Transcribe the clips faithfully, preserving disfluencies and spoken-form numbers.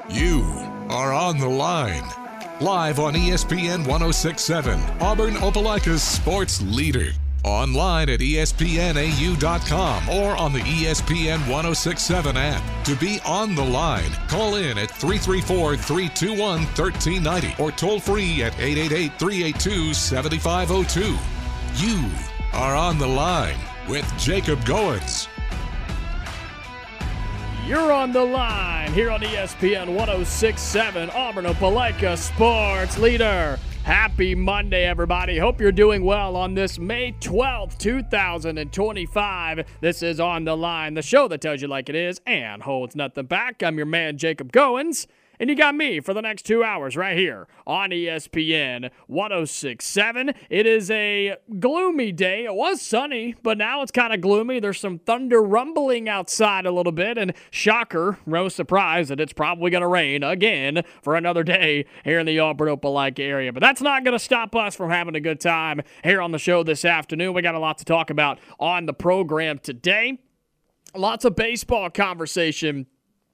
You are on the line. Live on E S P N ten sixty-seven, Auburn Opelika's sports leader. Online at E S P N A U dot com or on the E S P N ten sixty-seven app. To be on the line, call in at three three four, three two one, one three nine zero or toll free at eight eight eight, three eight two, seven five zero two. You are on the line with Jacob Goins. You're on the line here on E S P N ten sixty-seven, Auburn Opelika sports leader. Happy Monday, everybody. Hope you're doing well on this May twelfth, two thousand twenty-five. This is On the Line, the show that tells you like it is and holds nothing back. I'm your man, Jacob Goins. And you got me for the next two hours right here on E S P N ten sixty-seven. It is a gloomy day. It was sunny, but now it's kind of gloomy. There's some thunder rumbling outside a little bit, and shocker, no surprise that it's probably going to rain again for another day here in the Auburn Opelika area. But that's not going to stop us from having a good time here on the show this afternoon. We got a lot to talk about on the program today. Lots of baseball conversation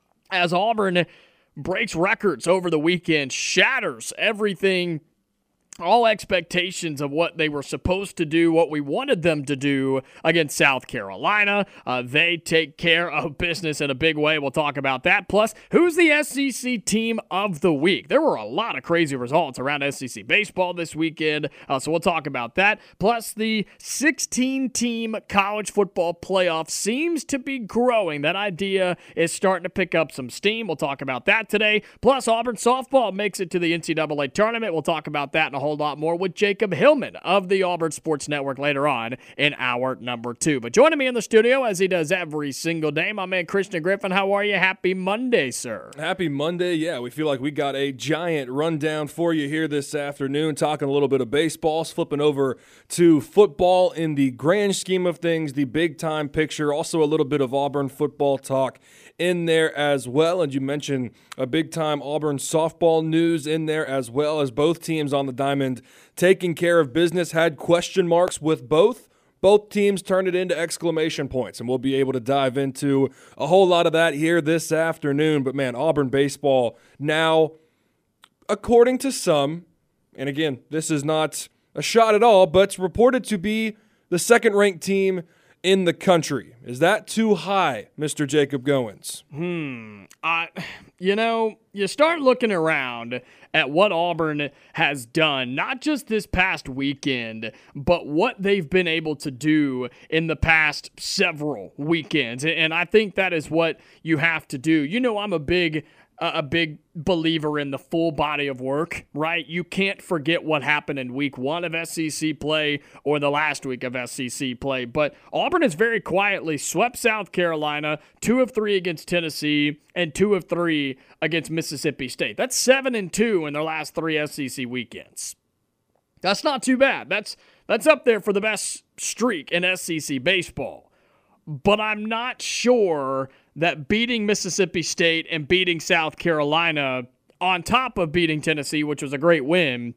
as Auburn breaks records over the weekend, shatters everything, all expectations of what they were supposed to do, what we wanted them to do against South Carolina. Uh, they take care of business in a big way. We'll talk about that. Plus, who's the S E C team of the week? There were a lot of crazy results around S E C baseball this weekend, uh, so we'll talk about that. Plus, the sixteen-team college football playoff seems to be growing. That idea is starting to pick up some steam. We'll talk about that today. Plus, Auburn softball makes it to the N C double A tournament. We'll talk about that in a whole lot more with Jacob Hillman of the Auburn Sports Network later on in hour number two. But joining me in the studio, as he does every single day, my man Christian Griffin. How are you? Happy Monday, sir. Happy Monday. Yeah, we feel like we got a giant rundown for you here this afternoon, talking a little bit of baseball, flipping over to football in the grand scheme of things, the big-time picture, also a little bit of Auburn football talk in there as well. And you mentioned a big-time Auburn softball news in there as well, as both teams on the diamond taking care of business, had question marks with both. Both teams turned it into exclamation points, and we'll be able to dive into a whole lot of that here this afternoon. But, man, Auburn baseball now, according to some, and again, this is not a shot at all, but it's reported to be the second-ranked team in the country. Is that too high, Mister Jacob Goins? Hmm. I, you know, you start looking around at what Auburn has done, not just this past weekend, but what they've been able to do in the past several weekends. And I think that is what you have to do. You know, I'm a big a big believer in the full body of work, right? You can't forget what happened in week one of S E C play or the last week of S E C play. But Auburn has very quietly swept South Carolina, two of three against Tennessee, and two of three against Mississippi State. That's seven and two in their last three S E C weekends. That's not too bad. That's that's up there for the best streak in S E C baseball. But I'm not sure that beating Mississippi State and beating South Carolina on top of beating Tennessee, which was a great win,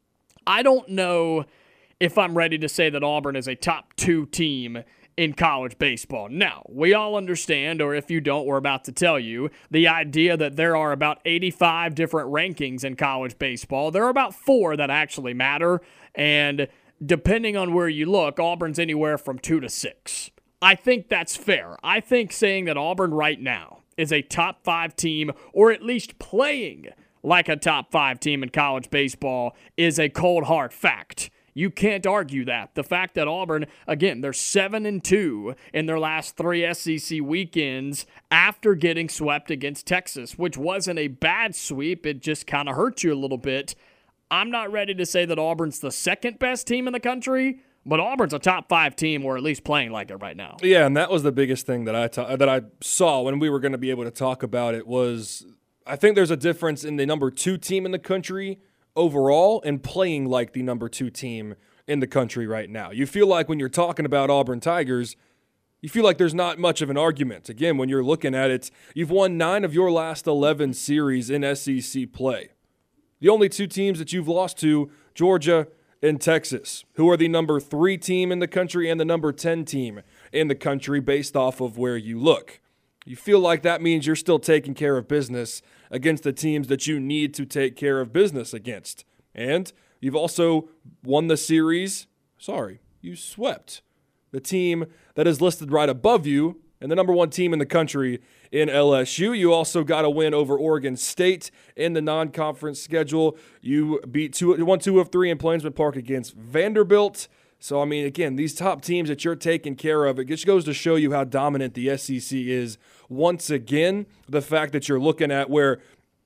I don't know if I'm ready to say that Auburn is a top two team in college baseball. Now, we all understand, or if you don't, we're about to tell you, the idea that there are about eighty-five different rankings in college baseball. There are about four that actually matter, and depending on where you look, Auburn's anywhere from two to six. I think that's fair. I think saying that Auburn right now is a top five team, or at least playing like a top five team in college baseball, is a cold hard fact. You can't argue that. The fact that Auburn, again, they're seven and two in their last three S E C weekends after getting swept against Texas, which wasn't a bad sweep. It just kind of hurt you a little bit. I'm not ready to say that Auburn's the second best team in the country, but Auburn's a top five team, or at least playing like it right now. Yeah, and that was the biggest thing that I ta- that I saw when we were going to be able to talk about it was I think there's a difference in the number two team in the country overall and playing like the number two team in the country right now. You feel like when you're talking about Auburn Tigers, you feel like there's not much of an argument. Again, when you're looking at it, you've won nine of your last eleven series in S E C play. The only two teams that you've lost to, Georgia and Texas, who are the number three team in the country and the number ten team in the country based off of where you look. You feel like that means you're still taking care of business against the teams that you need to take care of business against. And you've also won the series. Sorry, you swept the team that is listed right above you and the number one team in the country in L S U. You also got a win over Oregon State in the non-conference schedule. You beat two, you won two of three in Plainsman Park against Vanderbilt. So, I mean, again, these top teams that you're taking care of, it just goes to show you how dominant the S E C is. Once again, the fact that you're looking at where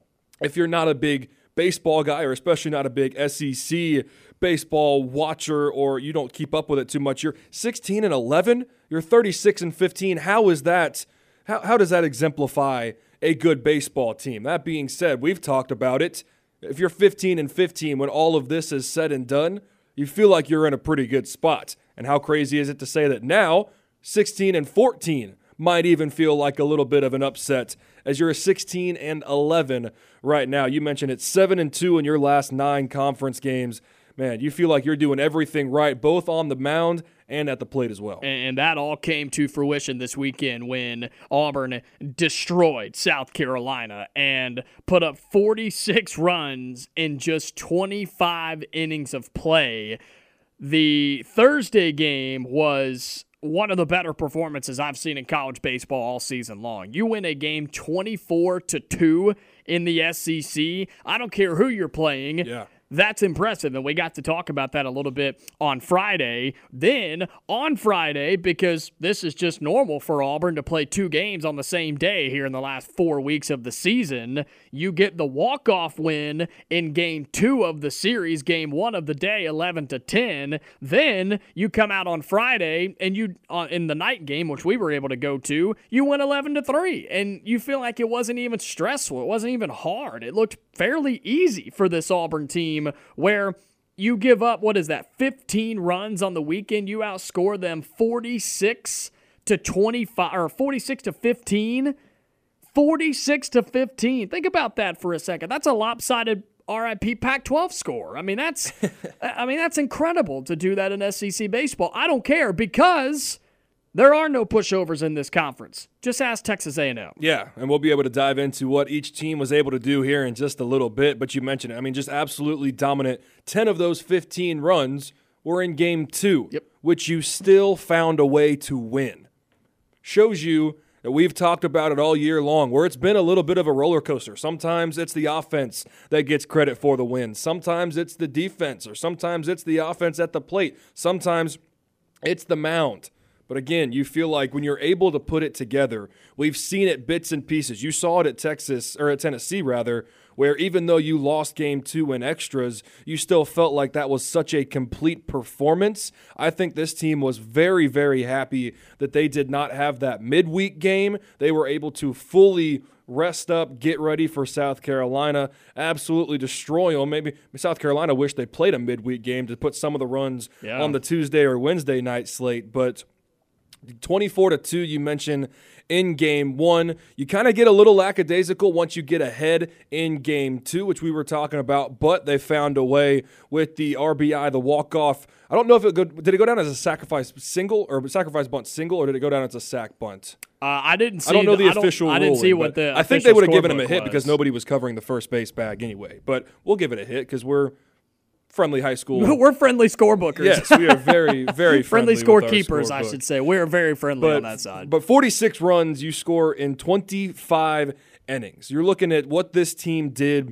if you're not a big baseball guy or especially not a big S E C baseball watcher or you don't keep up with it too much, you're sixteen and eleven, you're thirty-six and fifteen. How is that? How, how does that exemplify a good baseball team? That being said, we've talked about it. If you're fifteen and fifteen when all of this is said and done, you feel like you're in a pretty good spot. And how crazy is it to say that now sixteen and fourteen might even feel like a little bit of an upset as you're a sixteen and eleven right now. You mentioned it's seven and two in your last nine conference games. Man, you feel like you're doing everything right, both on the mound and at the plate as well. And that all came to fruition this weekend when Auburn destroyed South Carolina and put up forty-six runs in just twenty-five innings of play. The Thursday game was one of the better performances I've seen in college baseball all season long. You win a game twenty-four to two in the S E C. I don't care who you're playing. Yeah. That's impressive, and we got to talk about that a little bit on Friday. Then, on Friday, because this is just normal for Auburn to play two games on the same day here in the last four weeks of the season, you get the walk-off win in game two of the series, game one of the day, eleven to ten. Then, you come out on Friday, and you uh, in the night game, which we were able to go to, you win eleven to three, and you feel like it wasn't even stressful. It wasn't even hard. It looked fairly easy for this Auburn team, where you give up, what is that, fifteen runs on the weekend. You outscore them forty-six to twenty-five, or forty-six to fifteen. forty-six to fifteen. Think about that for a second. That's a lopsided R I P Pac twelve score. I mean, that's I mean, that's incredible to do that in S E C baseball. I don't care because there are no pushovers in this conference. Just ask Texas A and M. Yeah, and we'll be able to dive into what each team was able to do here in just a little bit, but you mentioned it. I mean, just absolutely dominant. ten of those fifteen runs were in game two, yep. which you still found a way to win. Shows you that we've talked about it all year long, where it's been a little bit of a roller coaster. Sometimes it's the offense that gets credit for the win. Sometimes it's the defense, or sometimes it's the offense at the plate. Sometimes it's the mound. But again, you feel like when you're able to put it together, we've seen it bits and pieces. You saw it at Texas, or at Tennessee rather, where even though you lost game two in extras, you still felt like that was such a complete performance. I think this team was very, very happy that they did not have that midweek game. They were able to fully rest up, get ready for South Carolina, absolutely destroy them. Maybe South Carolina wished they played a midweek game to put some of the runs yeah. on the Tuesday or Wednesday night slate, but twenty-four to two, you mentioned in game one. You kind of get a little lackadaisical once you get ahead in game two, which we were talking about, but they found a way with the R B I, the walk-off. I don't know if it go, did it go down as a sacrifice single or sacrifice bunt single, or did it go down as a sack bunt? Uh, I didn't see. I don't know the, the official I, I ruling. didn't see what the I think they would have given him him a hit was. because nobody was covering the first base bag anyway. But we'll give it a hit because we're friendly high school. We're friendly scorebookers. Yes, we are very, very friendly. friendly scorekeepers, I should say. We're very friendly but, on that side. But forty-six runs you score in twenty-five innings. You're looking at what this team did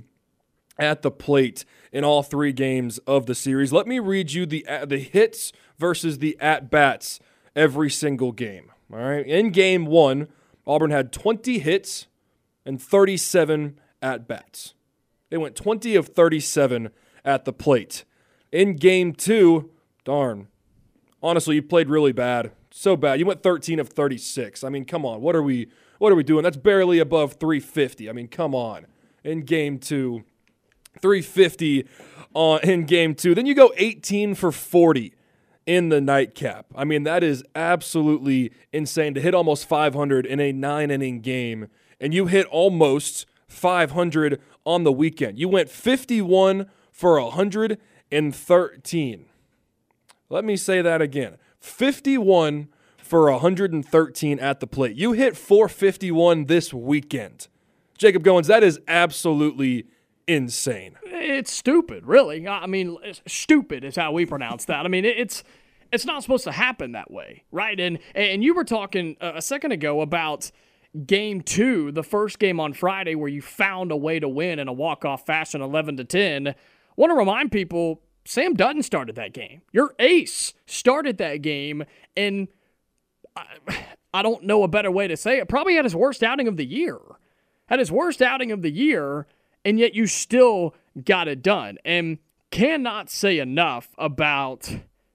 at the plate in all three games of the series. Let me read you the the hits versus the at-bats every single game. All right. In game one, Auburn had twenty hits and thirty-seven at-bats. They went twenty of thirty-seven at the plate. In game two, darn, honestly, you played really bad. So bad. You went thirteen of thirty-six. I mean, come on. What are we what are we doing? That's barely above three fifty. I mean, come on. In game two, three fifty uh, in game two. Then you go eighteen for forty in the nightcap. I mean, that is absolutely insane to hit almost five hundred in a nine-inning game, and you hit almost five hundred on the weekend. You went fifty-one for one hundred thirteen. Let me say that again. fifty-one for one hundred thirteen at the plate. You hit four fifty-one this weekend. Jacob Goins, that is absolutely insane. It's stupid, really. I mean, it's stupid is how we pronounce that. I mean, it's it's not supposed to happen that way, right? And and you were talking a second ago about game two, the first game on Friday, where you found a way to win in a walk-off fashion, eleven to ten. I want to remind people, Sam Dutton started that game. Your ace started that game, and I, I don't know a better way to say it. Probably had his worst outing of the year. Had his worst outing of the year, and yet you still got it done. And cannot say enough about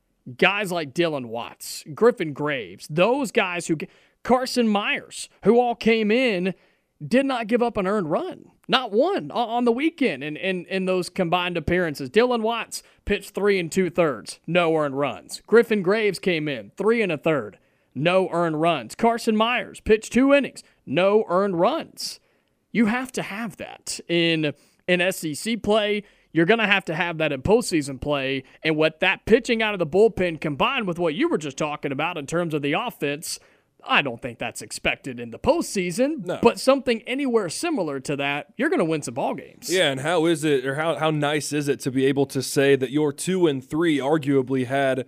guys like Dylan Watts, Griffin Graves, those guys who, Carson Myers, who all came in, did not give up an earned run. Not one on the weekend in, in, in those combined appearances. Dylan Watts pitched three and two-thirds, no earned runs. Griffin Graves came in, three and a third, no earned runs. Carson Myers pitched two innings, no earned runs. You have to have that in, in S E C play. You're going to have to have that in postseason play. And with that pitching out of the bullpen combined with what you were just talking about in terms of the offense, I don't think that's expected in the postseason, no. But something anywhere similar to that, you're going to win some ball games. Yeah, and how is it, or how, how nice is it to be able to say that your two and three arguably had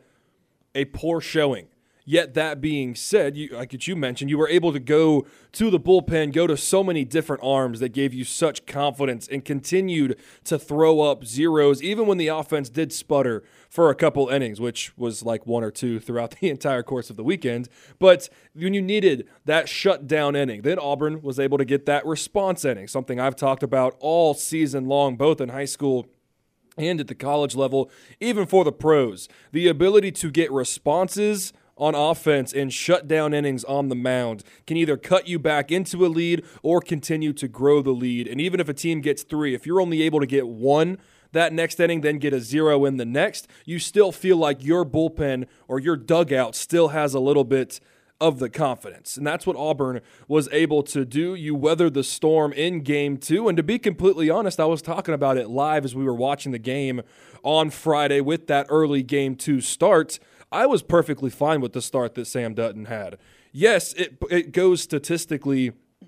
a poor showing? Yet that being said, you, like you mentioned, you were able to go to the bullpen, go to so many different arms that gave you such confidence and continued to throw up zeros, even when the offense did sputter for a couple innings, which was like one or two throughout the entire course of the weekend. But when you needed that shutdown inning, then Auburn was able to get that response inning, something I've talked about all season long, both in high school and at the college level, even for the pros. The ability to get responses on offense and shut down innings on the mound can either cut you back into a lead or continue to grow the lead. And even if a team gets three, if you're only able to get one that next inning, then get a zero in the next, you still feel like your bullpen or your dugout still has a little bit of the confidence. And that's what Auburn was able to do. You weathered the storm in game two. And to be completely honest, I was talking about it live as we were watching the game on Friday with that early game two start. I was perfectly fine with the start that Sam Dutton had. Yes, it it goes statistically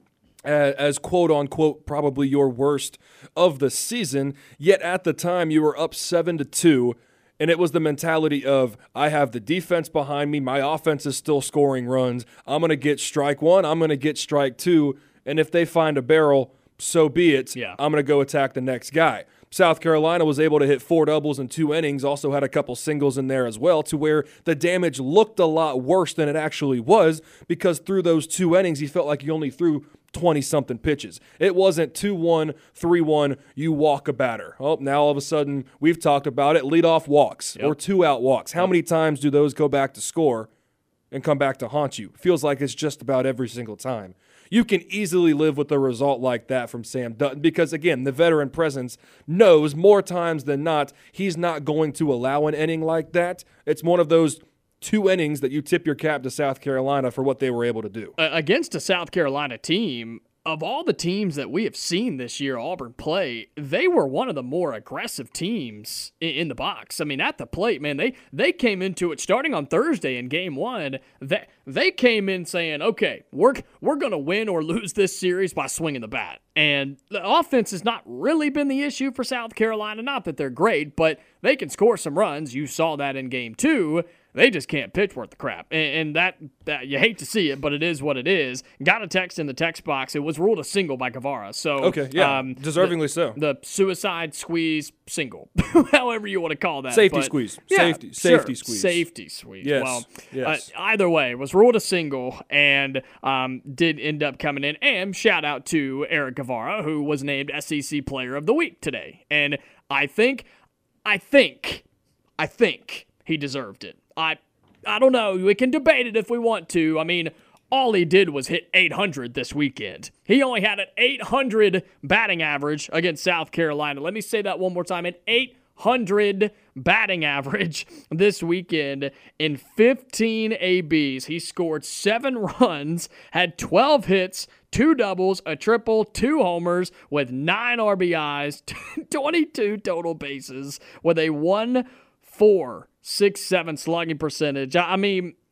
as, as quote-unquote probably your worst of the season, yet at the time you were up seven to two, and it was the mentality of, I have the defense behind me, my offense is still scoring runs, I'm going to get strike one, I'm going to get strike two, and if they find a barrel, so be it. Yeah. I'm going to go attack the next guy. South Carolina was able to hit four doubles in two innings, also had a couple singles in there as well, to where the damage looked a lot worse than it actually was, because through those two innings, he felt like he only threw twenty-something pitches. It wasn't two one, three one, you walk a batter. Oh, now all of a sudden, we've talked about it, leadoff walks Yep. or two-out walks. How many times do those go back to score and come back to haunt you? Feels like it's just about every single time. You can easily live with a result like that from Sam Dutton because, again, the veteran presence knows more times than not he's not going to allow an inning like that. It's one of those two innings that you tip your cap to South Carolina for what they were able to do. Uh, against a South Carolina team, of all the teams that we have seen this year Auburn play, they were one of the more aggressive teams in, in the box. I mean, at the plate, man, they they came into it starting on Thursday in game one. They, they came in saying, okay, we're, we're going to win or lose this series by swinging the bat. And the offense has not really been the issue for South Carolina. Not that they're great, but they can score some runs. You saw that in game two. They just can't pitch worth the crap. And, and that, that, you hate to see it, but it is what it is. Got a text in the text box. It was ruled a single by Guevara. So, okay, yeah, um, deservingly the, so. The suicide squeeze single, however you want to call that. Safety but, squeeze. Yeah, safety, sure. safety squeeze. Safety squeeze. Yes, Well, yes. Uh, either way, it was ruled a single and um, did end up coming in. And shout out to Eric Guevara, who was named S E C Player of the Week today. And I think, I think, I think he deserved it. I I don't know. We can debate it if we want to. I mean, all he did was hit eight hundred this weekend. He only had an eight hundred batting average against South Carolina. Let me say that one more time. An eight hundred batting average this weekend in fifteen A Bs. He scored seven runs, had twelve hits, two doubles, a triple, two homers with nine R B Is, twenty-two total bases with a one point four six seven slugging percentage. I mean,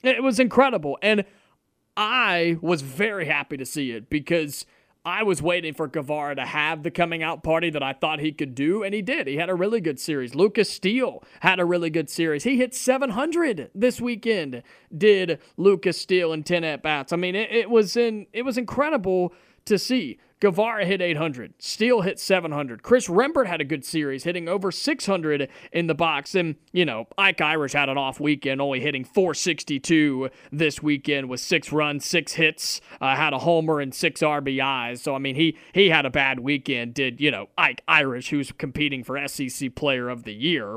It was incredible. And I was very happy to see it because I was waiting for Guevara to have the coming out party that I thought he could do, and he did. He had a really good series. Lucas Steele had a really good series. He hit seven hundred this weekend, did Lucas Steele in ten at-bats. I mean, it, it was in it was incredible to see. Guevara hit eight hundred. Steele hit seven hundred. Chris Rembert had a good series, hitting over six hundred in the box. And, you know, Ike Irish had an off weekend, only hitting four sixty-two this weekend with six runs, six hits, uh, had a homer and six R B Is. So, I mean, he he had a bad weekend, did, you know, Ike Irish, who's competing for S E C Player of the Year.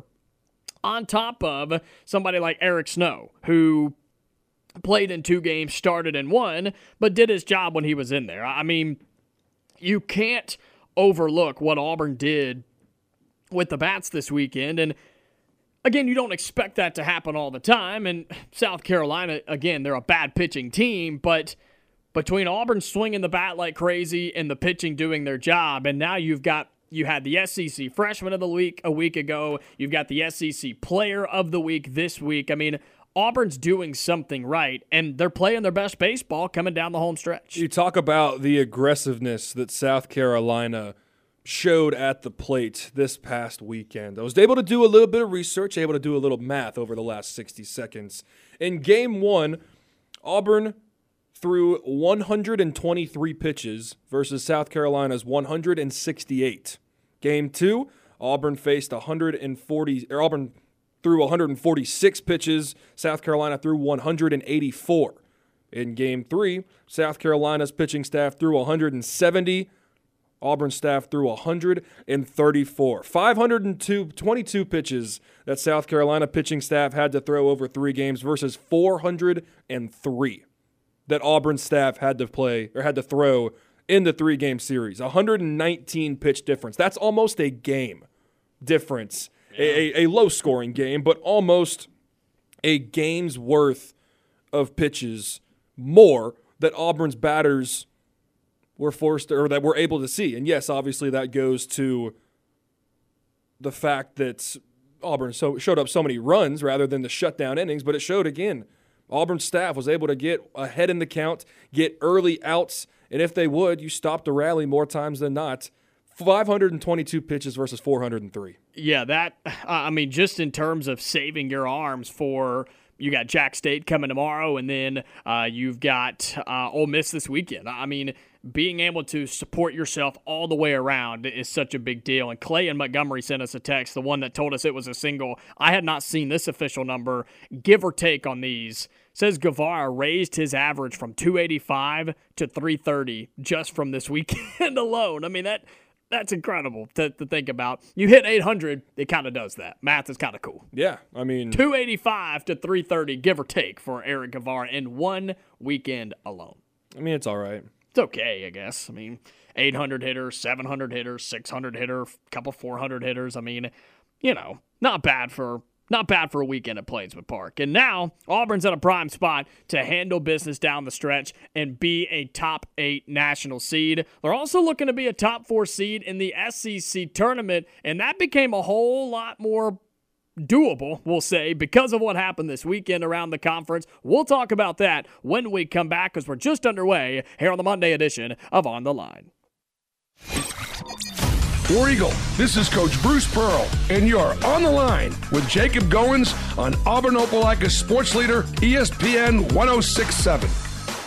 On top of somebody like Eric Snow, who played in two games, started in one, but did his job when he was in there. I mean, you can't overlook what Auburn did with the bats this weekend. And again, you don't expect that to happen all the time. And South Carolina, again, they're a bad pitching team, but between Auburn swinging the bat like crazy and the pitching doing their job, and now you've got You had the S E C Freshman of the Week a week ago. You've got the S E C Player of the Week this week. I mean, Auburn's doing something right, and they're playing their best baseball coming down the home stretch. You talk about the aggressiveness that South Carolina showed at the plate this past weekend. I was able to do a little bit of research, able to do a little math over the last sixty seconds. In game one, Auburn threw one hundred twenty-three pitches versus South Carolina's one hundred sixty-eight. Game two, Auburn faced one hundred forty, or Auburn threw one hundred forty-six pitches. South Carolina threw one hundred eighty-four. In game three, South Carolina's pitching staff threw one hundred seventy. Auburn staff threw one hundred thirty-four. five hundred twenty-two pitches that South Carolina pitching staff had to throw over three games versus four hundred three that Auburn staff had to play or had to throw in the three-game series. one hundred nineteen pitch difference. That's almost a game difference. A, a low-scoring game, but almost a game's worth of pitches more that Auburn's batters were forced or that we're able to see. And yes, obviously that goes to the fact that Auburn so showed up so many runs rather than the shutdown innings, but it showed again, Auburn's staff was able to get ahead in the count, get early outs, and if they would, you stop the rally more times than not. five hundred twenty-two pitches versus four hundred three. Yeah, that, I mean, just in terms of saving your arms for, you got Jack State coming tomorrow, and then uh, you've got uh, Ole Miss this weekend. I mean, being able to support yourself all the way around is such a big deal. And Clay in Montgomery sent us a text, the one that told us it was a single. I had not seen this official number, give or take on these. Says Guevara raised his average from two eighty-five to three thirty just from this weekend alone. I mean, that that's incredible to, to think about. You hit eight hundred, it kind of does that. Math is kind of cool. Yeah, I mean, two eighty-five to three thirty, give or take, for Eric Guevara in one weekend alone. I mean, it's all right. It's okay, I guess. I mean, eight hundred hitters, seven hundred hitters, six hundred hitter, a couple four hundred hitters. I mean, you know, not bad for not bad for a weekend at Plainsman Park. And now Auburn's in a prime spot to handle business down the stretch and be a top eight national seed. They're also looking to be a top four seed in the S E C tournament, and that became a whole lot more doable, we'll say, because of what happened this weekend around the conference. We'll talk about that when we come back, because we're just underway here on the Monday edition of On the Line. War Eagle, this is Coach Bruce Pearl, and you're On the Line with Jacob Goins on Auburn Opelika Sports Leader E S P N one oh six point seven.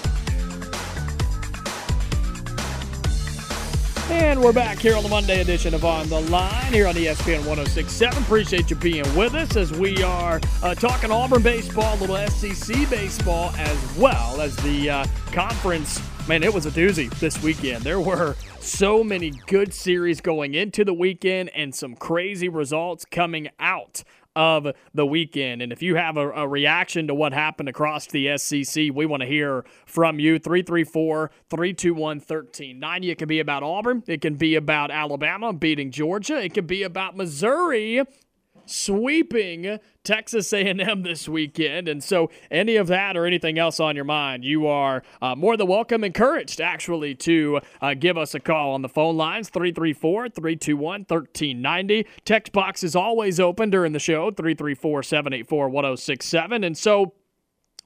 And we're back here on the Monday edition of On the Line here on E S P N one oh six point seven. Appreciate you being with us as we are uh, talking Auburn baseball, a little S E C baseball, as well as the uh, conference. Man, it was a doozy this weekend. There were so many good series going into the weekend and some crazy results coming out of the weekend. And if you have a, a reaction to what happened across the S E C, we want to hear from you. three three four, three two one, one three nine zero. It can be about Auburn. It can be about Alabama beating Georgia. It can be about Missouri sweeping Texas A and M this weekend. And so any of that or anything else on your mind, you are uh, more than welcome, encouraged actually, to uh, give us a call on the phone lines, three three four, three two one, one three nine zero. Text box is always open during the show, three three four, seven eight four, one oh six seven. And so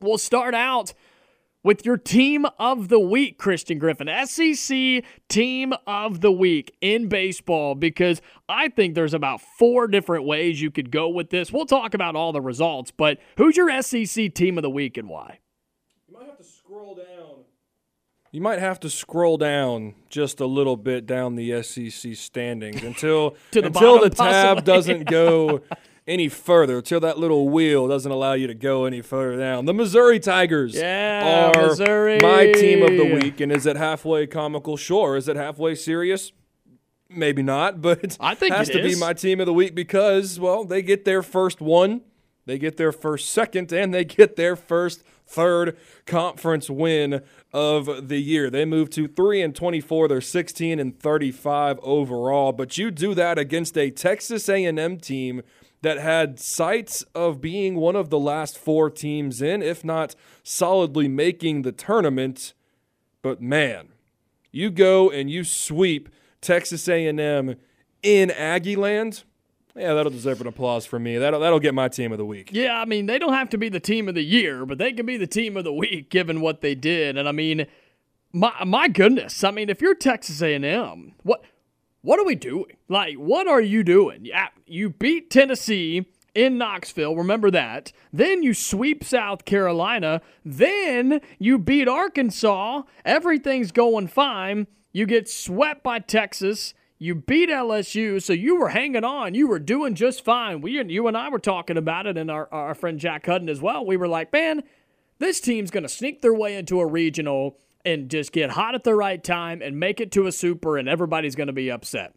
We'll start out with your team of the week, Christian Griffin. S E C team of the week in baseball, because I think there's about four different ways you could go with this. We'll talk about all the results, but who's your S E C team of the week and why? You might have to scroll down. You might have to scroll down just a little bit down the S E C standings until, to the, until bottom, the tab possibly. doesn't go any further, until that little wheel doesn't allow you to go any further down. The Missouri Tigers yeah, are Missouri. my team of the week. And is it halfway comical? Sure. Is it halfway serious? Maybe not, but I think it has it to is. be my team of the week because, well, they get their first one, they get their first second, and they get their first third conference win of the year. They move to three and twenty-four. They're sixteen and thirty-five overall. But you do that against a Texas A and M team that had sights of being one of the last four teams in, if not solidly making the tournament. But man, you go and you sweep Texas A and M in Aggieland. Yeah, that'll deserve an applause from me. That'll that'll get my team of the week. Yeah, I mean, they don't have to be the team of the year, but they can be the team of the week given what they did. And I mean, my my goodness, I mean, if you're Texas A and M, what what are we doing? Like, what are you doing? Yeah, you beat Tennessee in Knoxville, remember that. Then you sweep South Carolina. Then you beat Arkansas. Everything's going fine. You get swept by Texas. You beat L S U, so you were hanging on. You were doing just fine. We, you and I were talking about it, and our, our friend Jack Hudden as well. We were like, man, this team's going to sneak their way into a regional and just get hot at the right time and make it to a super, and everybody's going to be upset.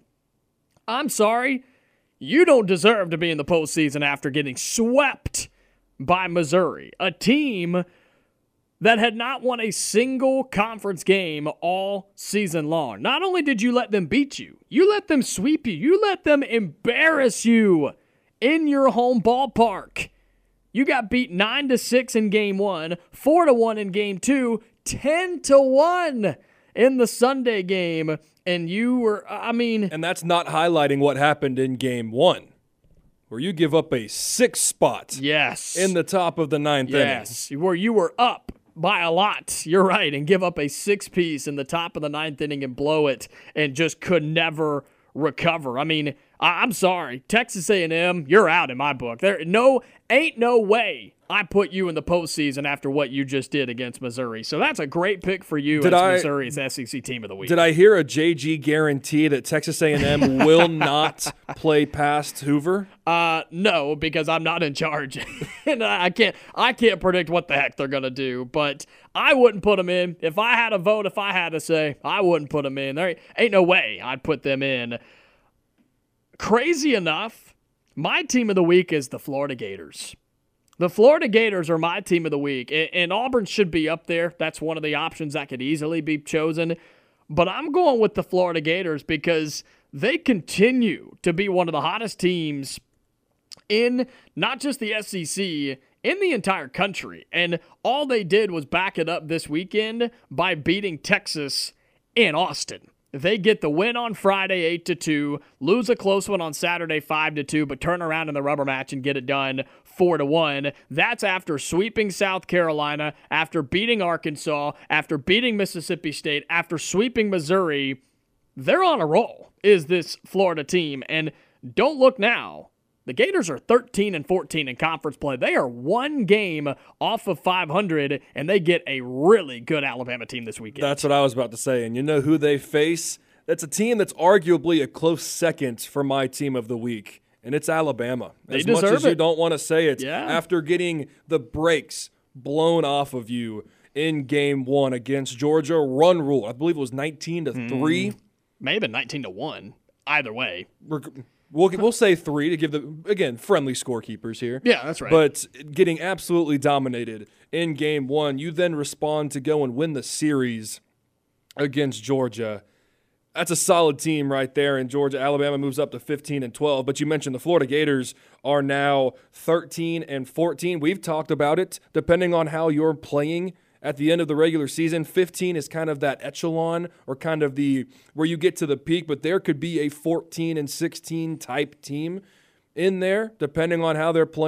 I'm sorry. You don't deserve to be in the postseason after getting swept by Missouri, a team that had not won a single conference game all season long. Not only did you let them beat you, you let them sweep you. You let them embarrass you in your home ballpark. You got beat nine to six in game one, four to one in game two, ten to one in the Sunday game. And you were, I mean... And that's not highlighting what happened in game one, where you give up a six spot yes. in the top of the ninth yes. inning. Where you were up by a lot, you're right, and give up a six-piece in the top of the ninth inning and blow it and just could never recover. I mean, I- I'm sorry. Texas A and M, you're out in my book. There no ain't no way I put you in the postseason after what you just did against Missouri. So that's a great pick for you Did as I, Missouri's S E C team of the week. Did I hear a J G guarantee that Texas A and M will not play past Hoover? Uh, no, because I'm not in charge, and I can't. I can't predict what the heck they're gonna do. But I wouldn't put them in if I had a vote. If I had to say, I wouldn't put them in. There ain't no way I'd put them in. Crazy enough, my team of the week is the Florida Gators. The Florida Gators are my team of the week, and Auburn should be up there. That's one of the options that could easily be chosen. But I'm going with the Florida Gators because they continue to be one of the hottest teams in not just the S E C, in the entire country. And all they did was back it up this weekend by beating Texas in Austin. They get the win on Friday eight to two, lose a close one on Saturday five to two, but turn around in the rubber match and get it done four to one. That's after sweeping South Carolina, after beating Arkansas, after beating Mississippi State, after sweeping Missouri. They're on a roll, is this Florida team. And don't look now. The Gators are thirteen and fourteen in conference play. They are one game off of five hundred, and they get a really good Alabama team this weekend. That's what I was about to say. And you know who they face? That's a team that's arguably a close second for my team of the week, and it's Alabama. They as deserve much as it. you don't want to say it, Yeah. after getting the brakes blown off of you in game one against Georgia, run rule. I believe it was nineteen to three. May have been nineteen to one. Either way. We'll, we'll say three to give the, again, friendly scorekeepers here. Yeah, that's right. But getting absolutely dominated in game one, you then respond to go and win the series against Georgia. That's a solid team right there in Georgia. Alabama moves up to fifteen and twelve. But you mentioned the Florida Gators are now thirteen and fourteen. We've talked about it. Depending on how you're playing at the end of the regular season, fifteen is kind of that echelon or kind of the where you get to the peak, but there could be a fourteen and sixteen type team in there, depending on how they're playing.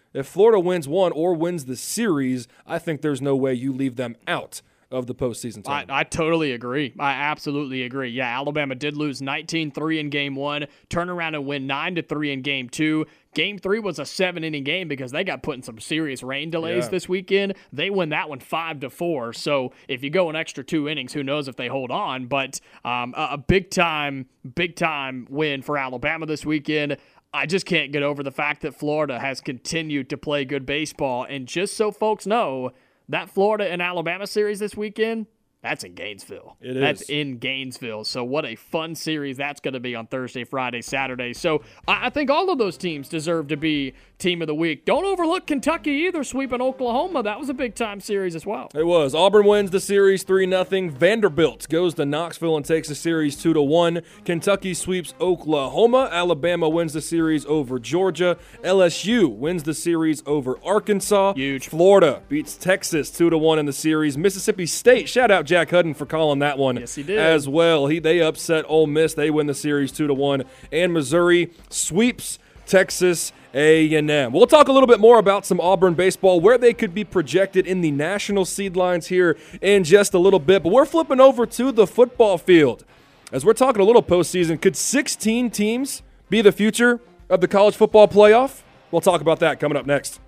If Florida wins one or wins the series, I think there's no way you leave them out of the postseason tournament. I, I totally agree. I absolutely agree. Yeah, Alabama did lose nineteen three in game one, turn around and win nine to three in game two. Game three was a seven-inning game because they got put in some serious rain delays yeah. this weekend. They win that one five to four. So if you go an extra two innings, who knows if they hold on? But um, a, a big-time, big-time win for Alabama this weekend. I just can't get over the fact that Florida has continued to play good baseball. And just so folks know, that Florida and Alabama series this weekend, that's in Gainesville. It that's is. in Gainesville. So what a fun series that's going to be on Thursday, Friday, Saturday. So I, I think all of those teams deserve to be team of the week. Don't overlook Kentucky either, sweeping Oklahoma. That was a big-time series as well. It was. Auburn wins the series three nothing. Vanderbilt goes to Knoxville and takes the series two to one. Kentucky sweeps Oklahoma. Alabama wins the series over Georgia. L S U wins the series over Arkansas. Huge. Florida beats Texas two to one in the series. Mississippi State, shout out Jack Hudden for calling that one Yes, he did. as well. He They upset Ole Miss. They win the series two to one. And Missouri sweeps Texas A and M. We'll talk a little bit more about some Auburn baseball, where they could be projected in the national seed lines here in just a little bit. But we're flipping over to the football field. As we're talking a little postseason, could sixteen teams be the future of the college football playoff? We'll talk about that coming up next.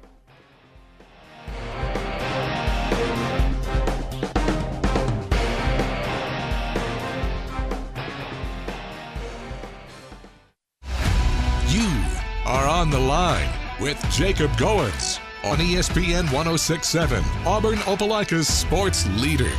You are on the line with Jacob Goins on E S P N one oh six point seven, Auburn Opelika's sports leader.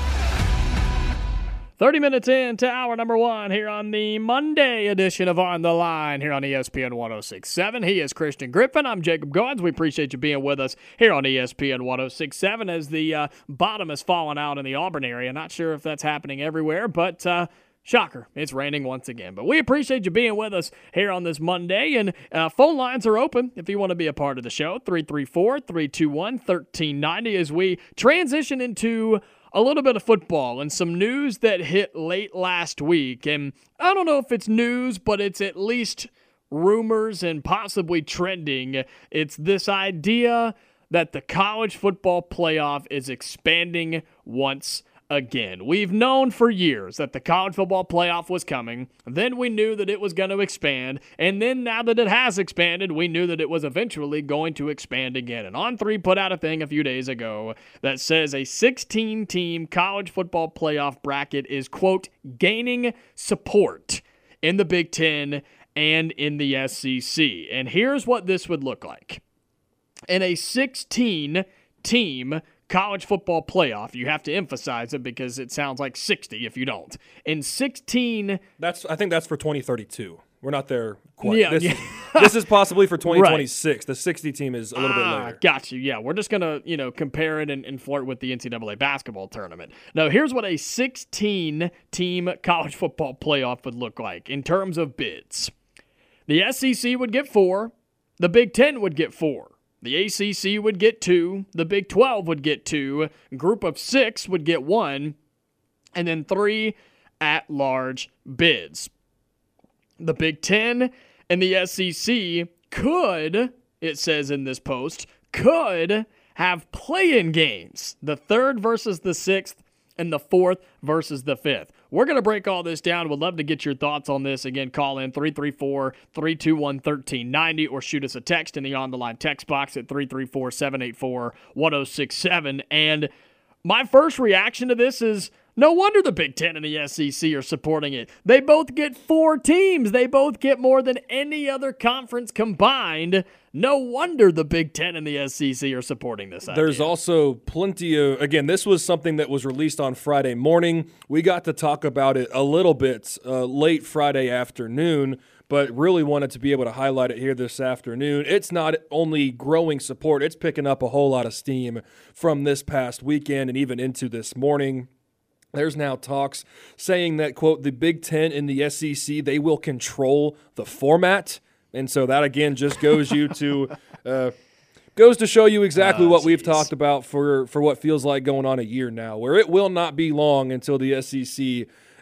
thirty minutes into hour number one here on the Monday edition of On the Line here on E S P N one oh six point seven. He is Christian Griffin. I'm Jacob Goins. We appreciate you being with us here on E S P N one oh six point seven as the uh, bottom has fallen out in the Auburn area. Not sure if that's happening everywhere, but uh, shocker, it's raining once again. But we appreciate you being with us here on this Monday. And uh, phone lines are open if you want to be a part of the show. three three four, three two one, one three nine zero as we transition into a little bit of football and some news that hit late last week. And I don't know if it's news, but it's at least rumors and possibly trending. It's this idea that the college football playoff is expanding once again. We've known for years that the college football playoff was coming. Then we knew that it was going to expand. And then now that it has expanded, we knew that it was eventually going to expand again. And On three put out a thing a few days ago that says a sixteen-team college football playoff bracket is, quote, gaining support in the Big Ten and in the S E C. And here's what this would look like. In a sixteen-team college football playoff, you have to emphasize it because it sounds like sixty if you don't. In sixteen... That's I think that's for twenty thirty-two. We're not there quite. Yeah, this, yeah. this is possibly for twenty twenty-six. Right. The sixty team is a little ah, bit later. Got you. Yeah, we're just going to, you know, compare it and, and flirt with the N C double A basketball tournament. Now, here's what a sixteen-team college football playoff would look like in terms of bids. The S E C would get four. The Big Ten would get four. The A C C would get two. The Big twelve would get two. Group of six would get one. And then three at-large bids. The Big Ten and the S E C could, it says in this post, could have play-in games. The third versus the sixth and the fourth versus the fifth. We're going to break all this down. Would love to get your thoughts on this. Again, call in three three four, three two one, one three nine zero or shoot us a text in the On the Line text box at three three four, seven eight four, one zero six seven. And my first reaction to this is, no wonder the Big Ten and the S E C are supporting it. They both get four teams. They both get more than any other conference combined. No wonder the Big Ten and the S E C are supporting this idea. There's also plenty of, again, this was something that was released on Friday morning. We got to talk about it a little bit uh, late Friday afternoon, but really wanted to be able to highlight it here this afternoon. It's not only growing support, it's picking up a whole lot of steam from this past weekend and even into this morning. There's now talks saying that, quote, the Big Ten and the S E C, they will control the format. And so that, again, just goes you to uh, goes to show you exactly oh, what geez. we've talked about for, for what feels like going on a year now, where it will not be long until the S E C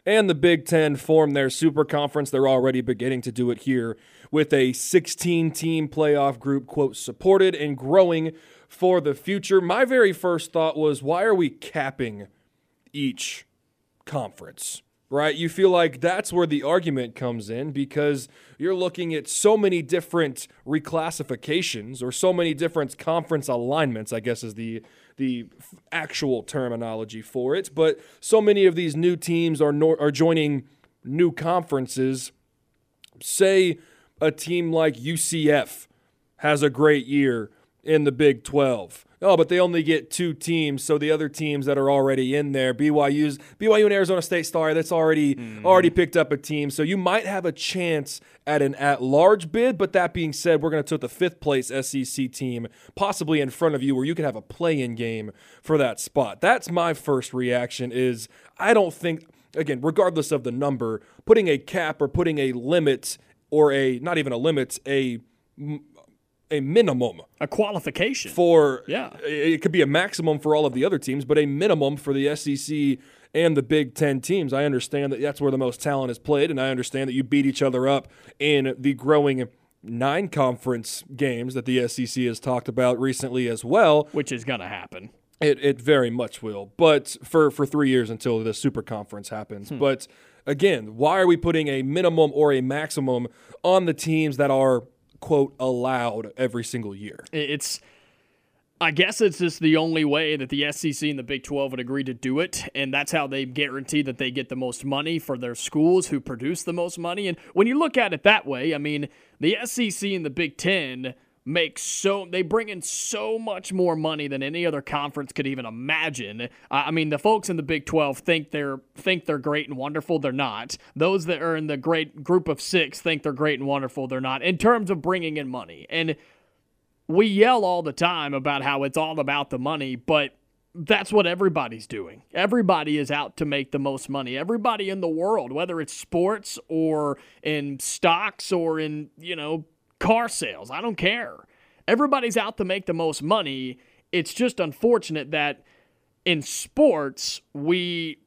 and the Big Ten form their super conference. They're already beginning to do it here with a sixteen-team playoff group, quote, supported and growing for the future. My very first thought was, why are we capping each conference? Right? You feel like that's where the argument comes in because you're looking at so many different reclassifications or so many different conference alignments, I guess is the the actual terminology for it. But so many of these new teams are no, are joining new conferences. Say a team like U C F has a great year in the Big twelve. Oh, but they only get two teams, so the other teams that are already in there, B Y U's B Y U and Arizona State, sorry, that's already mm. already picked up a team. So you might have a chance at an at-large bid, but that being said, we're going to put the fifth place S E C team possibly in front of you where you could have a play-in game for that spot. That's my first reaction is I don't think, again, regardless of the number, putting a cap or putting a limit or a, not even a limit, a a minimum. A qualification. For, yeah. It could be a maximum for all of the other teams, but a minimum for the S E C and the Big Ten teams. I understand that that's where the most talent is played, and I understand that you beat each other up in the growing nine conference games that the S E C has talked about recently as well. Which is going to happen. It it very much will, but for, for three years until the super conference happens. Hmm. But again, why are we putting a minimum or a maximum on the teams that are, quote, allowed every single year? It's, I guess it's just the only way that the S E C and the Big twelve would agree to do it, and that's how they guarantee that they get the most money for their schools who produce the most money. And when you look at it that way, I mean, the S E C and the Big Ten make so they bring in so much more money than any other conference could even imagine. Uh, I mean, the folks in the Big twelve think they're think they're great and wonderful. They're not. Those that are in the great group of six think they're great and wonderful. They're not in terms of bringing in money. And we yell all the time about how it's all about the money, but that's what everybody's doing. Everybody is out to make the most money. Everybody in the world, whether it's sports or in stocks or in, you know, car sales, I don't care. Everybody's out to make the most money. It's just unfortunate that in sports, we